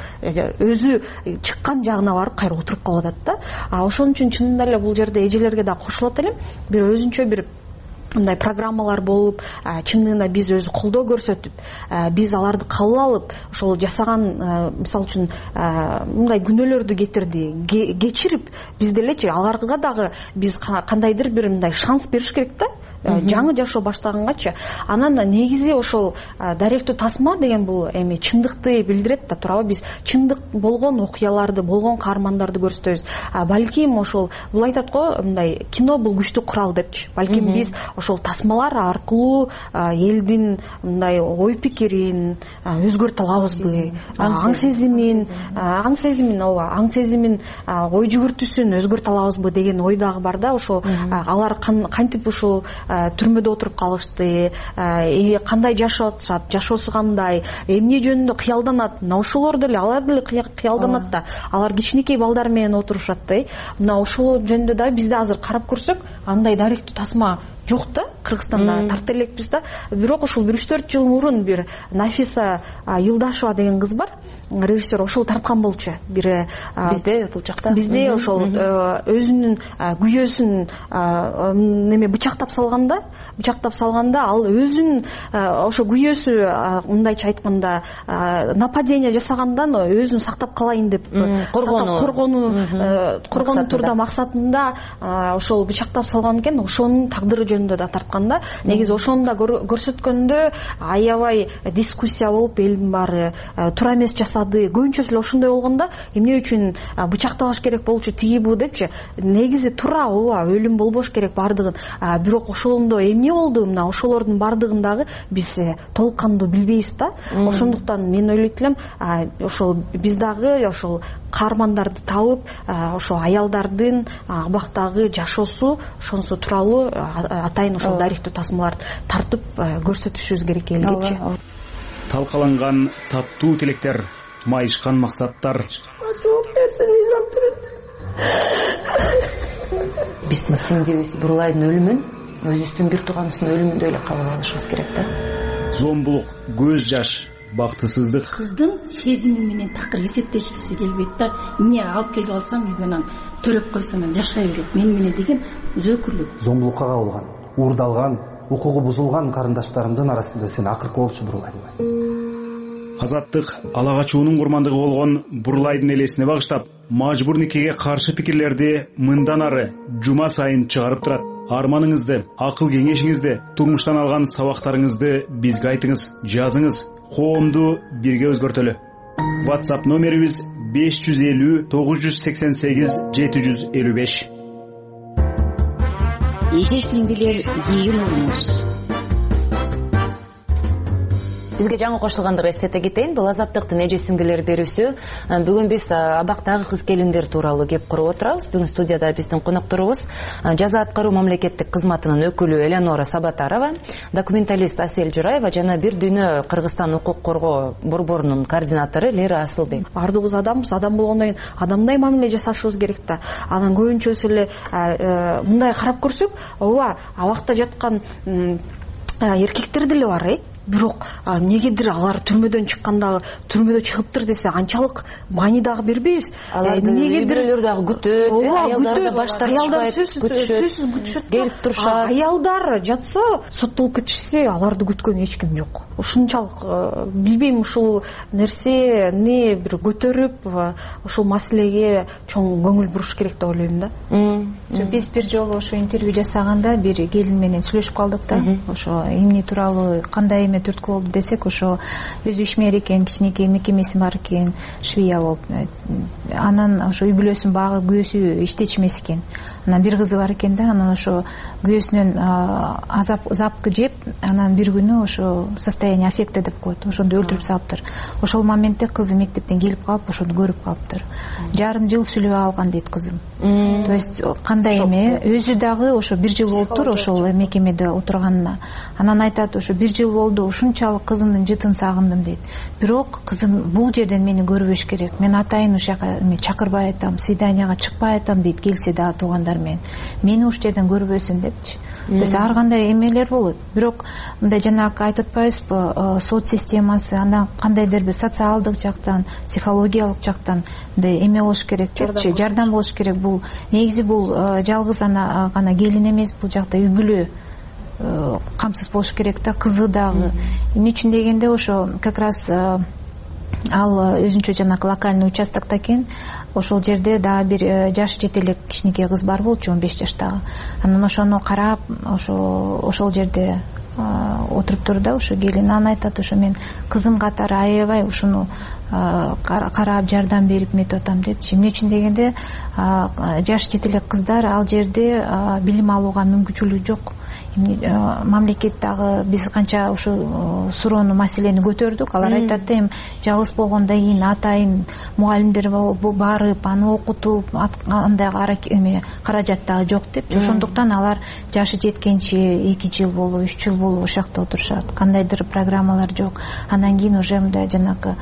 өзү чыккан жагына барып кайра отуруп калып атат да. А ошон үчүн чынында эле бул жерде эжелерге да кошулат элем. Бир өзүнчө бир мындай программалар болуп, чындыгында биз өзү колдоо көрсөтүп, биз аларды кабыл алып, ошол жасаган, мисалы үчүн мындай күнөөлөрдү кетирди, кечирип, биз делечи аларга дагы биз кандайдыр бир мындай шанс бериш керек да. Жаңы жашоо баштагангачы. Анан негизи ошол даректүү тасма деген бул эми чындыкты билдирет да, туурабы? Биз чындык болгон окуяларды, болгон каармандарды көрсөтөбүз. Балким ошол бул айтат го, мындай кино бул күчтүү курал депчи. Балким биз ошол тасмалар аркылуу элдин мындай ой пикирин өзгөртө алабызбы? Аң сезимин, аң сезимин, ооба, аң сезимин, ой жүгүртүүсүн өзгөртө алабызбы деген ой дагы бар да. Ошол алар кантип ушул түрмөдө отуруп калышты, кандай жашап атышат, жашоосу кандай, эмне жөнүндө кыялданат. Мына ошолор деле, алар деле кыялданат да. Алар кичинекей балдар менен отурушат да. Мына ошол жөнүндө да бизде азыр карап көрсөк, андай даректүү тасма жок да, Кыргызстанда тарта элекпиз да. Бирок ошол бир үч төрт жыл мурун бир Нафиса Юлдашева деген кыз бар, режиссер, ошол тарткан болчу. Бир бизде бул жакта. Бизде ошол өзүнүн күйөөсүн неме бычактап салганда, бычактап салганда ал өзүн ошо күйөөсү мындайча айтканда нападение жасагандан өзүн сактап калайын деп коргонуу коргонуу коргонуу турда максатында ошол бычактап салган экен. Ошонун тагдыры жөнүндө да тартканда, негизи ошону да көрсөткөндө аябай дискуссия болуп, элдин баары туура эмес жасады. Көбүнчөсү эле ошондой болгондо, эмне үчүн бычактабаш керек болчу тиги бу депчи. Негизи туура, ооба, өлүм болбош керек баардыгын. Бирок ошондо эмне болду? Мына ошолордун баардыгын дагы биз толук кандуу билбейбиз да. Ошондуктан мен ойлойт элем, ошол биз дагы ошол каармандарды табып, ошо аялдардын абактагы жашоосу, ошонусу тууралуу атайын ошол даректүү тасмаларды тартып көрсөтүшүбүз керек элгечи. Талкаланган таттуу тилектер, майышкан максаттар. Жооп берсин, Биздин сиңдибиз Бурулайдын өлүмүн өзүбүздүн бир тууганыбыздын өлүмүндөй эле кабыл алышыбыз керек да. Зомбулук, көз жаш, бактысыздык. Кыздын сезими менен такыр эсептешкиси келбейт да. Эмне алып келип алсам үйгөнөн төлөп койсом жашай берет. Мен менен деген зөөкүрлүк. Зомбулукка кабылган, уурдалган, укугу бузулган карындаштарымдын арасында сен акыркы болчу Бурлай. Азаттык ала качуунун курмандыгы болгон Бурлайдын элесине багыштап, мажбур никеге каршы пикирлерди мындан ары жума сайын чыгарып турат. Арманыңызды, акыл кеңешиңизди, турмуштан алган сабактарыңызды бизге айтыңыз, жазыңыз. Коомду бирге өзгөртөлү. WhatsApp номерибиз беш жүз элүү тогуз жүз сексен сегиз жети жүз элүү беш. Эжесиңдилер кийин болуңуз. Бизге жаңы кошулгандыгы эстете кетейин. Бул Азаттыктын эже сиңдилер берүүсү. Бүгүн биз абактагы кыз келиндер тууралуу кеп куруп отурабыз. Бүгүн студияда биздин конокторубуз жаза аткаруу мамлекеттик кызматынын өкүлү Элеонора Сабатарова, документалист Асель Жураева жана Бир дүйнө Кыргызстан укук коргоо борборунун координатору Лера Асылбек. Бардыгыбыз адамбыз, адам болгондон кийин адамдай мамиле жасашыбыз керек да. Анан көбүнчөсү эле мындай карап көрсөк, ооба, абакта жаткан эркектер деле бар, э? Бирок негедир алар түрмөдөн чыкканда түрмөдө чыгыптыр десе анчалык маани дагы бербейбиз. Аларды бирөөлөр дагы күтөт, аялдар да баштан чыкпайт, күтүшөт, келип турушат. Аялдар жатса, соттолуп кетишсе, аларды күткөн эч ким жок. Ушунчалык билбейм, ушул нерсени бир көтөрүп, ушул маселеге чоң көңүл буруш керек деп ойлойм да. Биз бир жолу ошо интервью жасаганда бир келин менен сүйлөшүп калдык да. Ошо эмне тууралуу, кандай эме түрткү болду десек, ошо өзү ишмер экен, кичинекей мекемеси бар экен, швея болуп. Анан ошо үй бүлөсүнүн багы күйөөсү иштечи эмес экен. Анан бир кызы бар экен да, анан ошо күйөөсүнөн азап запкы жеп, анан бир күнү ошо состояние аффекта деп коет. Ошондо өлтүрүп салыптыр. Ошол моментте кызы мектептен келип калып, ошону көрүп калыптыр. Жарым жыл сүйлөп алган дейт кызым. То есть кандай эме, өзү дагы ошо бир жыл болуптур ошол мекемеде отурганына. Анан айтат, ошо бир жыл болду, ушунчалык кызымдын жытын сагындым дейт. Бирок кызым бул жерден мени көрбөш керек. Мен атайын ушул жака чакырбай атам, свиданияга чыкпай атам дейт, келсе дагы туугандар менен. Мени ушул жерден көрбөсүн депчи. То есть ар кандай эмелер болот. Бирок мындай жанагы айтып атпайбызбы, сот системасы, андан кандайдыр бир социалдык жактан, психологиялык жактан мындай эме болуш керек, жокчу, жардам болуш керек. Бул негизи бул жалгыз ана гана келин эмес, бул жакта үй бүлө камсыз болуш керек да, кызы дагы. Эмне үчүн дегенде ошо как раз ал өзүнчө жанагы локальный участокто экен. Ошол жерде дагы бир жаш жетелек кичинекей кыз бар болчу, он беш жаштагы. Анан ошону карап, ошо ошол жерде отуруптур да, ошо келин. Анан айтат, ошо мен кызым катары аябай ушуну карап жардам берип метип атам депчи. Эмне үчүн дегенде жаш жетелек кыздар ал жерде билим алууга мүмкүнчүлүгү жок. Мамлекет дагы биз канча ушу суроону маселени көтөрдүк, алар айтат да, эми жалгыз болгондон кийин атайын мугалимдер барып аны окутуп, андай эме каражат дагы жок деп. Ошондуктан алар жашы жеткенче эки жыл болуп, үч жыл болуп ошол жакта отурушат. Кандайдыр программалар жок. Андан кийин уже мындай жанагы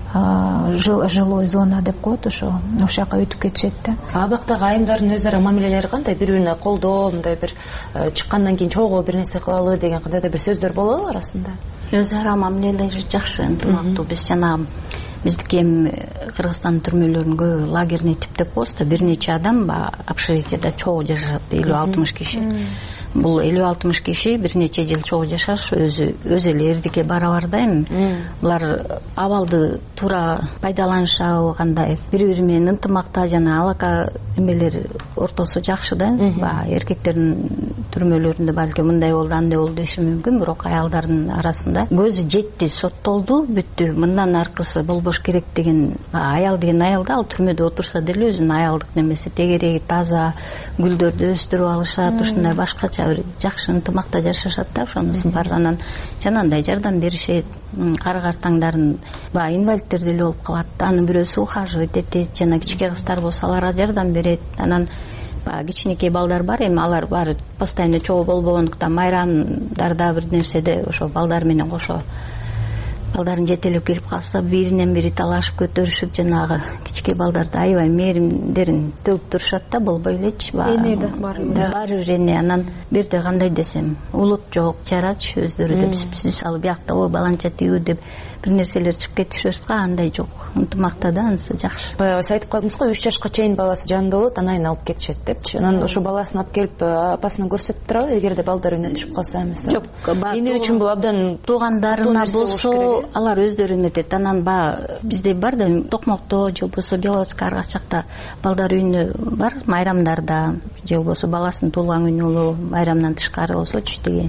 жилой зона деп коет, ошо ошол жака өтүп кетишет да. Абактагы айымдардын өз ара мамилелери кандай? Бири-бирине колдоо, мындай бир чыккандан кийин чогуу бир нерсе кылалы деген кандайдыр бир сөздөр болобу арасында? Өз ара мамилелери жакшы, ынтымактуу. Биз жанагы биздики эми Кыргызстан түрмөлөрүнүн көбү лагерный тип деп коебуз да, бир нече адам общежитияда чогуу жашашат, элүү алтымыш киши. Бул элүү алтымыш киши бир нече жыл чогуу жашаш, өзү өзү эле эрдикке барабар да эми. Булар абалды туура пайдаланышабы кандай, бири-бири менен ынтымакта жана алака эмелер ортосу жакшы да. Баягы эркектердин түрмөлөрүндө балки мындай болду, андай болду деши мүмкүн, бирок аялдардын арасында көзү жетти, соттолду, бүттү, мындан аркысы болбош керек деген. Аял деген аял да, ал түрмөдө отурса деле өзүнүн аялдык немеси тегереги таза, гүлдөрдү өстүрүп алышат, ушундай башкача жакшы ынтымакта жашашат да, ошонусун барынан жанагындай жардам беришет. Кары картаңдарын баягы инвалидтер деле болуп калат да, анын бирөөсү ухаживать этет, жана кичке кыздар болсо аларга жардам берет. Анан баягы кичинекей балдар бар, эми алар баары постоянно чогуу болбогондуктан майрамдарда бир нерседе ошо балдар менен кошо балдарын жетелеп келип калса, биринен бири талашып көтөрүшүп, жанагы кичинекей балдарды аябай мээримдерин төгүп турушат да, болбой элечи. Эне да бар. Бар эне. Анан бирде кандай десем, улут жок, жаратчы өздөрү деп мисалы биякта ой баланча тигүү деп бир нерселер чыгып кетишип атат, андай жок. Ынтымакта да анысы жакшы. Баягы сиз айтып калдыңыз го, үч жашка чейин баласы жанында болот, анан алып кетишет депчи. Анан ошо баласын алып келип апасына көрсөтүп турабы, эгерде балдар үйүнө түшүп калса эмес? Жок, эне үчүн бул абдан туугандарына болсо, алар өздөрү эметет. Анан баягы бизде бар да, Токмокто же болбосо Беловодская ар кайсы жакта балдар үйүнө бар, майрамдарда же болбосо баласынын туулган күнү болобу, майрамдан тышкары болсочу тиги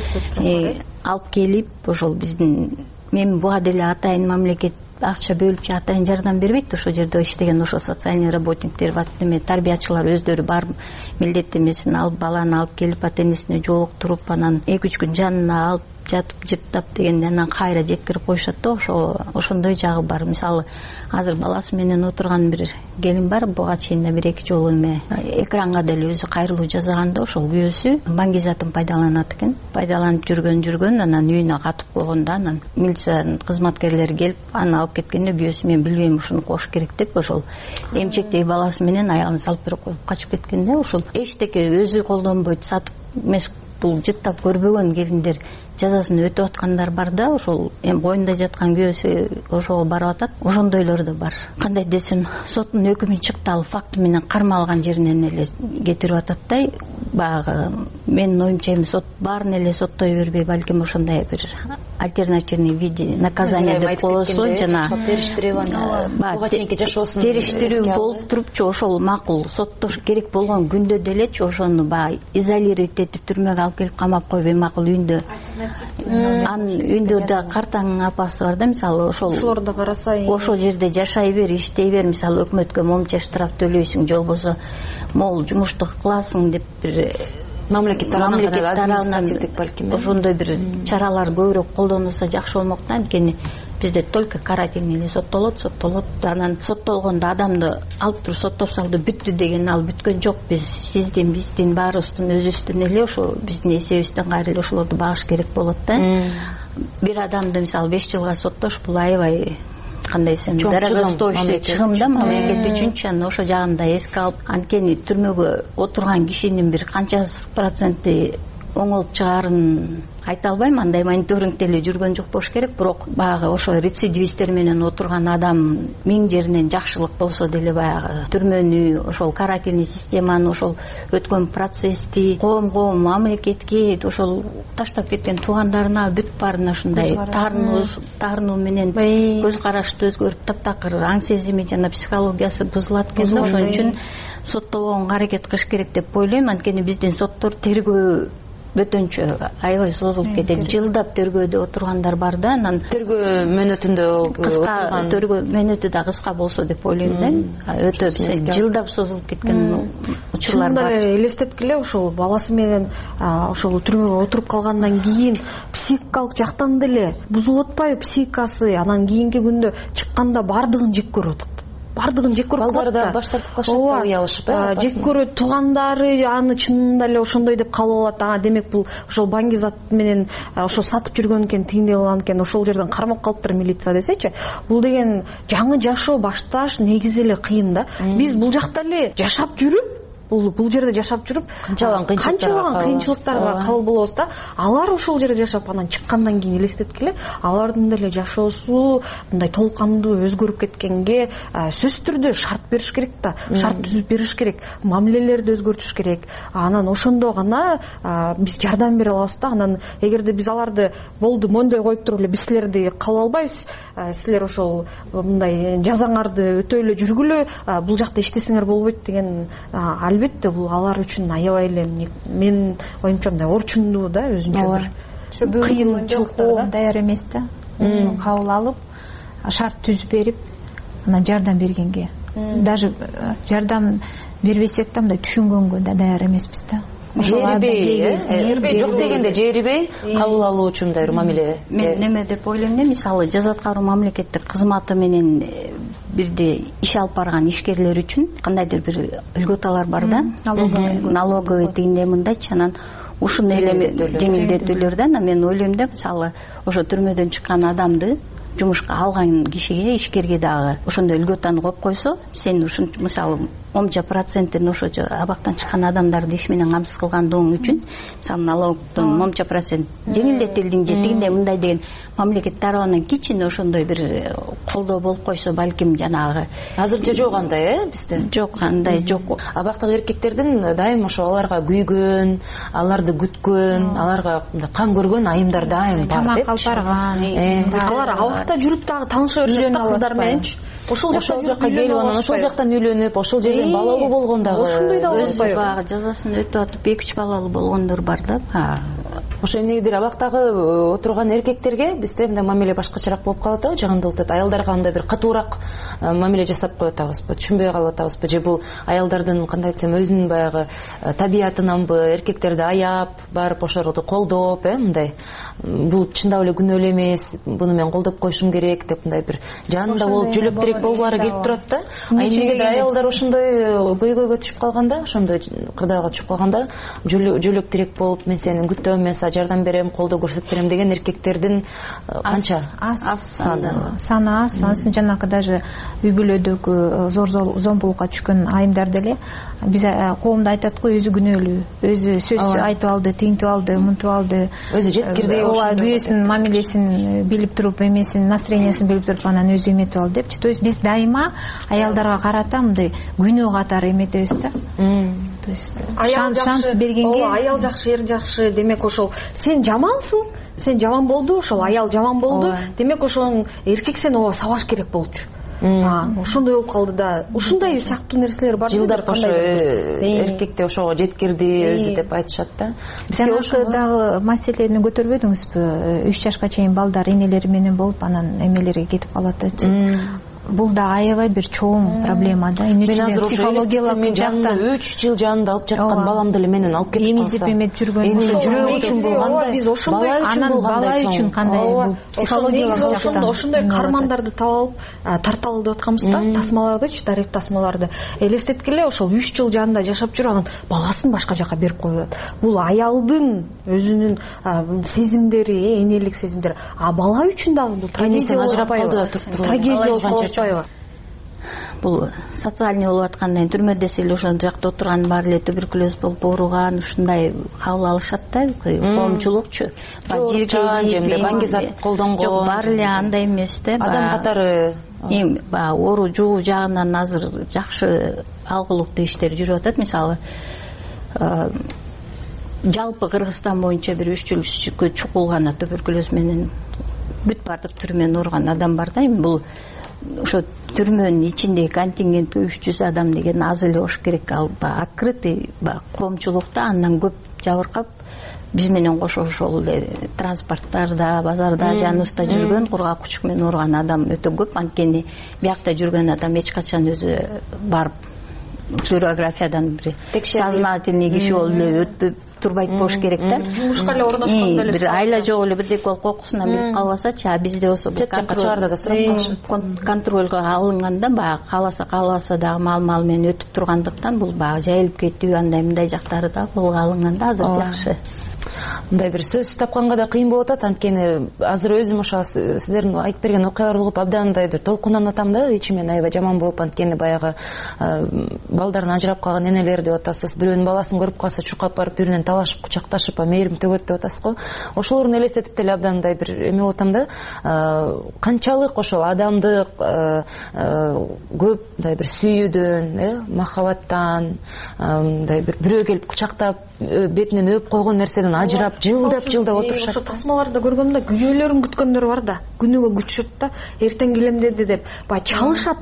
алып келип, ошол биздин мен буга деле атайын мамлекет акча бөлүп же атайын жардам бербейт. Ошол жерде иштеген ошо социальный работниктер, эме тарбиячылар өздөрү бар милдеттемесин алып, баланы алып келип ата энесине жолуктуруп, анан эки үч күн жанына алып жатып жыттап дегенде анан кайра жеткирип коюшат да. Ошо ошондой жагы бар. Мисалы азыр баласы менен отурган бир келин бар, буга чейин да бир эки жолу эме экранга деле өзү кайрылуу жасаганда ошол күйөөсү баңгизатын пайдаланат экен. Пайдаланып жүргөн жүргөн анан үйүнө катып койгондо анан милиция кызматкерлери келип аны алып кеткенде күйөөсү мен билбейм, ушуну кош керек деп ошол эмчектеги баласы менен аялын салып берип коюп качып кеткенде ошол эчтеке өзү колдонбойт, сатып эмес, бул жыттап көрбөгөн келиндер жазасын өтөп аткандар бар да. Ошол эми коюнда жаткан күйөөсү ошого барып атат. Ошондойлор да бар. Кандай десем, соттун өкүмү чыкты, ал факты менен кармалган жеринен эле кетирип атат да. Баягы менин оюмча эми сот баарын эле соттой бербей, балким ошондой бир альтернативный виде наказание деп коесу, жана буга чейинки жашоосун териштирүү болуп турупчу, ошол макул. Соттош керек болгон күндө делечи ошону баягы изолировать этип түрмөгө алып келип камап койбой, макул үйүндө. Анын үйүндө да картаңын апасы бар да, мисалы ошол ошолор да карасай, ошол жерде жашай бер, иштей бер. Мисалы өкмөткө момча штраф төлөйсүң, же болбосо могул жумушту кыласың деп бир мамлекет тарабынан ошондой бир чаралар көбүрөөк колдонулса жакшы болмок да. Анткени бизде только карательный эле соттолот, соттолот. Анан соттолгондо адамды алып туруп соттоп салды, бүттү деген, ал бүткөн жок. Биз сиздин, биздин баарыбыздын өзүбүздүн эле ошо биздин эсебибизден кайра эле ошолорду багыш керек болот да. Бир адамды мисалы беш жылга соттош, бул аябай кандай десем, дорогостоящий чыгым да мамлекет үчүнчү. Анан ошо жагын да эске алып, анткени түрмөгө отурган кишинин бир канчасы проценти оңолуп чыгаарын айта албайм, андай мониторинг деле жүргөн жок болуш керек. Бирок баягы ошо рецидивисттер менен отурган адам миң жеринен жакшылык болсо деле баягы түрмөнү, ошол карательный системаны, ошол өткөн процессти коомго, мамлекетке, ошол таштап кеткен туугандарына бүт баарына ушундай таарынуу таарынуу менен көз карашты өзгөрүп, таптакыр аң сезими жана психологиясы бузулат экен да. Ошон үчүн соттобогонго аракет кылыш керек деп ойлойм. Анткени биздин соттор тергөө бөтөнчө аябай созулуп кетет. Жылдап тергөөдө отургандар бар да. Анан тергөө мөөнөтүндө кыска, тергөө мөөнөтү да кыска болсо деп ойлойм да. Өтө жылдап созулуп кеткен учурлар бар. Ушундай элестеткиле, ошол баласы менен ошол түрмөгө отуруп калгандан кийин психикалык жактан деле бузулуп атпайбы психикасы? Анан кийинки күндө чыкканда бардыгын жек көрүп атат. Бардыгын жек көрүп калат да. Балдар да баш тартып калышат да, уялышып, э? Жек көрөт, туугандары аны чынында эле ошондой деп кабыл алат. Ага, демек бул ошол баңгизат менен ошо сатып жүргөн экен, тигиндей кылган экен, ошол жерден кармап калыптыр милиция десечи. Бул деген жаңы жашоо башташ негизи эле кыйын да. Биз бул жакта эле жашап жүрүп, бул бул жерде жашап жүрүп канчалаган кыйынчылыктарга кабыл болобуз да. Алар ошол жерде жашап анан чыккандан кийин элестеткиле, алардын деле жашоосу мындай толук кандуу өзгөрүп кеткенге сөзсүз түрдө шарт бериш керек да. Шарт түзүп бериш керек, мамилелерди өзгөртүш керек. Анан ошондо гана биз жардам бере алабыз да. Анан эгерде биз аларды болду мондой коюп туруп эле биз силерди кабыл албайбыз, силер ошол мындай жазаңарды өтөй эле жүргүлө, бул жакта иштесеңер болбойт деген, албетте бул алар үчүн аябай эле мен оюмча мындай орчундуу да, өзүнчө бир кыйынчылыктар даяр эмес да. Кабыл алып, шарт түзүп берип, анан жардам бергенге, даже жардам бербесек да мындай түшүнгөнгө да даяр эмеспиз да. Жерибей, жок дегенде жерибей кабыл алуу үчүн да мамиле. Мен неме деп ойлойм да, мисалы жаза аткаруу мамлекеттик кызматы менен бирде иш алып барган ишкерлер үчүн кандайдыр бир льготалар бар да, налоговый тигиндей мындайчы. Анан ушуну эле жеңилдетүүлөр да. Мен ойлойм да, мисалы ошо түрмөдөн чыккан адамды жумушка алган кишиге, ишкерге дагы ошондой льготаны коюп койсо, сен ушун мисалы онча процентин ошо абактан чыккан адамдарды иш менен камсыз кылгандыгың үчүн мисалы налогдон онча процент жеңилдетилдиң же тигиндей мындай деген мамлекет тарабынан кичине ошондой бир колдоо болуп койсо балким жанагы азырынча жок андай э бизде жок андай жок. Абактагы эркектердин дайым ошо аларга күйгөн, аларды күткөн, аларга кам көргөн айымдар дайым бар. Тамак алып барган. Алар абакта жүрүп дагы тааныша беришет да кыздар мененчи. Ошол жакка келип анан ошол жактан үйлөнүп, ошол жерден балалуу болгон дагы. Ошондой да болбойбу? Баягы жазасын өтүп атып эки үч балалуу болгондор бар да. Ошо эмнегедир абактагы отурган эркектерге бизде мындай мамиле башкачараак болуп калат да, жагымдуу болуп атат. Аялдарга мындай бир катуураак мамиле жасап коюп атабызбы, түшүнбөй калып атабызбы, же бул аялдардын кандай десем өзүнүн баягы табиятынанбы, эркектерди аяп, барып ошолорду колдоп, э, мындай. Бул чындап эле күнөө эле эмес, буну мен колдоп коюшум керек деп мындай бир жанында болуп жөлөк тирек болгулары келип турат да. А эмнеге аялдар ошондой көйгөйгө түшүп калганда, ошондой кырдаалга түшүп калганда жөлөк тирек болуп, мен сени күтөм, мен сага жардам берем, колдоо көрсөтүп берем деген эркектердин канча саны саны аз. Ансын жанагы даже үй бүлөдөгү зор зомбулукка түшкөн айымдар деле биз коомдо айтат го, өзү күнөөлүү, өзү сөз айтып алды, тиңтип алды, мынтип алды, өзү жеткирди, ооба күйөөсүнүн мамилесин билип туруп, эмесин, настроениясын билип туруп анан өзү эметип алды депчи. То есть биз дайыма аялдарга карата мындай күнөө катары эметебиз да. То есть шанс бергенге аял жакшы, эр жакшы, демек ошол сен жамансың, сен жаман болду, ошол аял жаман болду, демек ошонун эркек сени ооба сабаш керек болчу. Ошондой болуп калды да. Ушундай сактуу нерселер бар. Жылдар ошо эркекти ошого жеткирди өзү деп айтышат да. Жанагы дагы маселени көтөрбөдүңүзбү? үч жашка чейин балдар энелери менен болуп анан эмелери кетип калат депчи. Бул да аябай бир чоң проблема да. Мен азыр психологиялык жактан үч жыл жанында алып жаткан баламды эле менен алып кетип калса, эмизип эметип жүргөн, эненин жүрөгү үчүн болгандай, биз ошондой анан бала үчүн кандай психологиялык жактан ошондой кармандарды таап алып тарталы деп атканбыз да, тасмалардычы, тарих тасмаларды элестеткиле, ошол үч жыл жанында жашап жүрүп анан баласын башка жака берип коюп атат. Бул аялдын өзүнүн сезимдери, энелик сезимдери, а бала үчүн дагы бул трагедия ажырап калды да туруп туруп. Трагедия бул социальный болуп аткандан түрмөдө эле ошол жакта отурган баары эле туберкулез болуп ооруган, ушундай кабыл алышат да, коомчулукчу. Жемде баңгизат колдонгон. Жок, баары эле андай эмес да. Адам катары эми баягы оору жугуу жагынан азыр жакшы алгылыктуу иштер жүрүп атат. Мисалы жалпы Кыргызстан боюнча бир үч жүзгө чукул гана туберкулез менен бүт бардык түрү менен ооруган адам бар да. Эми бул ошо түрмөнүн ичиндеги контингент үч жүз адам деген аз эле болуш керек. Ал открытый коомчулукта андан көп жабыркап биз менен кошо ошол эле транспорттарда, базарда, жаныбызда жүргөн кургак кучук менен ооруган адам өтө көп. Анткени биякта жүргөн адам эч качан өзү барып флюорографиядан бир сознательный киши болуп эле өтпөп турбайт болуш керек да. Жумушка эле орношкондо эле бир айла жок эле бирдеке болуп кокусунан билип калбасачы, а бизде болсо жакка чыгарда да сурап калышат. Контролго алынганда баягы кааласа каалабаса дагы мал-мал менен өтүп тургандыктан бул баягы жайылып кетүү, андай мындай жактары да колго алынганда азыр жакшы. Мындай бир сөз тапканга да кыйын болуп атат, анткени азыр өзүм ошо сиздердин айтып берген окуяларды угуп абдан мындай бир толкунданып атам да, ичимен аябай жаман болуп, анткени баягы балдарын ажырап калган энелер деп атасыз, бирөөнүн баласын көрүп калса чуркап барып биринен талашып, кучакташып, мээрим төгөт деп атасыз го. Ошолорду элестетип деле абдан мындай бир эме болуп атам да. Канчалык ошол адамдык көп мындай бир сүйүүдөн, э, махабаттан, мындай бир бирөө келип кучактап, бетинен өп койгон нерседен ажырап, жылдап жылдап отурушат. Ошо тасмаларда көргөмдө күйөөлөрүн күткөндөр бар да, күнүгө күтүшөт да, эртең келем деди деп, баягы чалышат.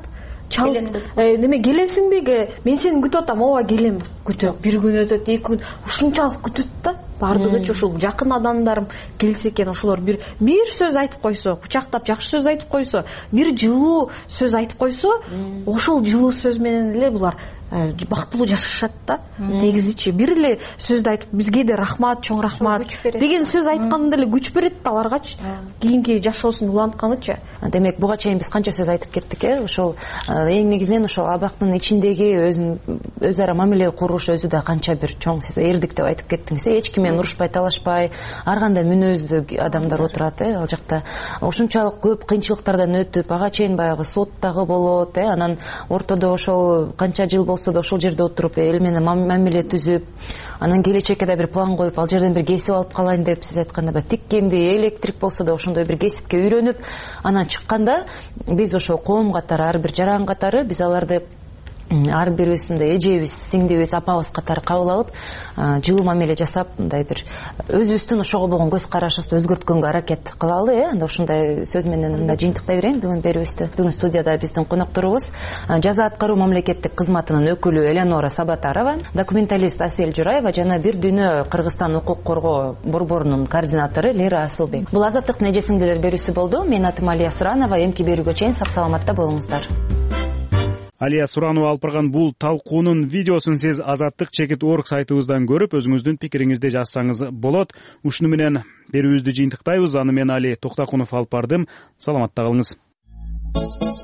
Неме келесиңби? Мен сени күтүп атам, ооба келем, күтөт. Бир күн өтөт, эки күн, ушунчалык күтөт да. Бардыгычы ушул жакын адамдарым келсе экен, ошолор бир бир сөз айтып койсо, кучактап жакшы сөз айтып койсо, бир жылуу сөз айтып койсо, ошол жылуу сөз менен эле булар бактылуу жашашат да. Негизичи бир эле сөздү айтып, бизге да рахмат, чоң рахмат деген сөз айтканда эле күч берет да аларгачы. Кийинки жашоосун улантканычы. Демек, буга чейин биз канча сөз айтып кеттик, э? Ошол эң негизинен ошол абактын ичиндеги өзүн өз ара мамиле куруш өзү да канча бир чоң сиз эрдик деп айтып кеттиңиз. Эч ким менен урушпай, талашпай, ар кандай мүнөздүү адамдар отурат, э, ал жакта. Ошунчалык көп кыйынчылыктардан өтүп, ага чейин баягы сот дагы болот, э, анан ортодо ошол канча жыл болсо болсо да ошол жерде отуруп эл менен мамиле түзүп, анан келечекке да бир план коюп, ал жерден бир кесип алып калайын деп, сиз айткандай баягы тиккенди, электрик болсо да ошондой бир кесипке үйрөнүп, анан чыкканда биз ошол коом катары, ар бир жаран катары биз аларды ар бирибиз мындай эжебиз, сиңдибиз, апабыз катары кабыл алып, жылуу мамиле жасап, мындай бир өзүбүздүн ошого болгон көз карашыбызды өзгөрткөнгө аракет кылалы. Э анда ушундай сөз менен мындай жыйынтыктай берейин бүгүн берүүбүздү. Бүгүн студияда биздин конокторубуз жаза аткаруу мамлекеттик кызматынын өкүлү Элеонора Сабатарова, документалист Асель Жураева жана Бир дүйнө Кыргызстан укук коргоо борборунун координатору Лера Асылбек. Бул Азаттыктын эже сиңдилер берүүсү болду. Мен атым Алия Суранова. Эмки берүүгө чейин сак саламатта болуңуздар. Алия Суранова алып барган бул талкуунун видеосун сиз Азаттык чекит точка орг сайтыбыздан көрүп, өзүңүздүн пикириңизди жазсаңыз болот. Ушуну менен берүүбүздү жыйынтыктайбыз. Аны мен Али Токтакунов алып бардым. Саламатта калыңыз.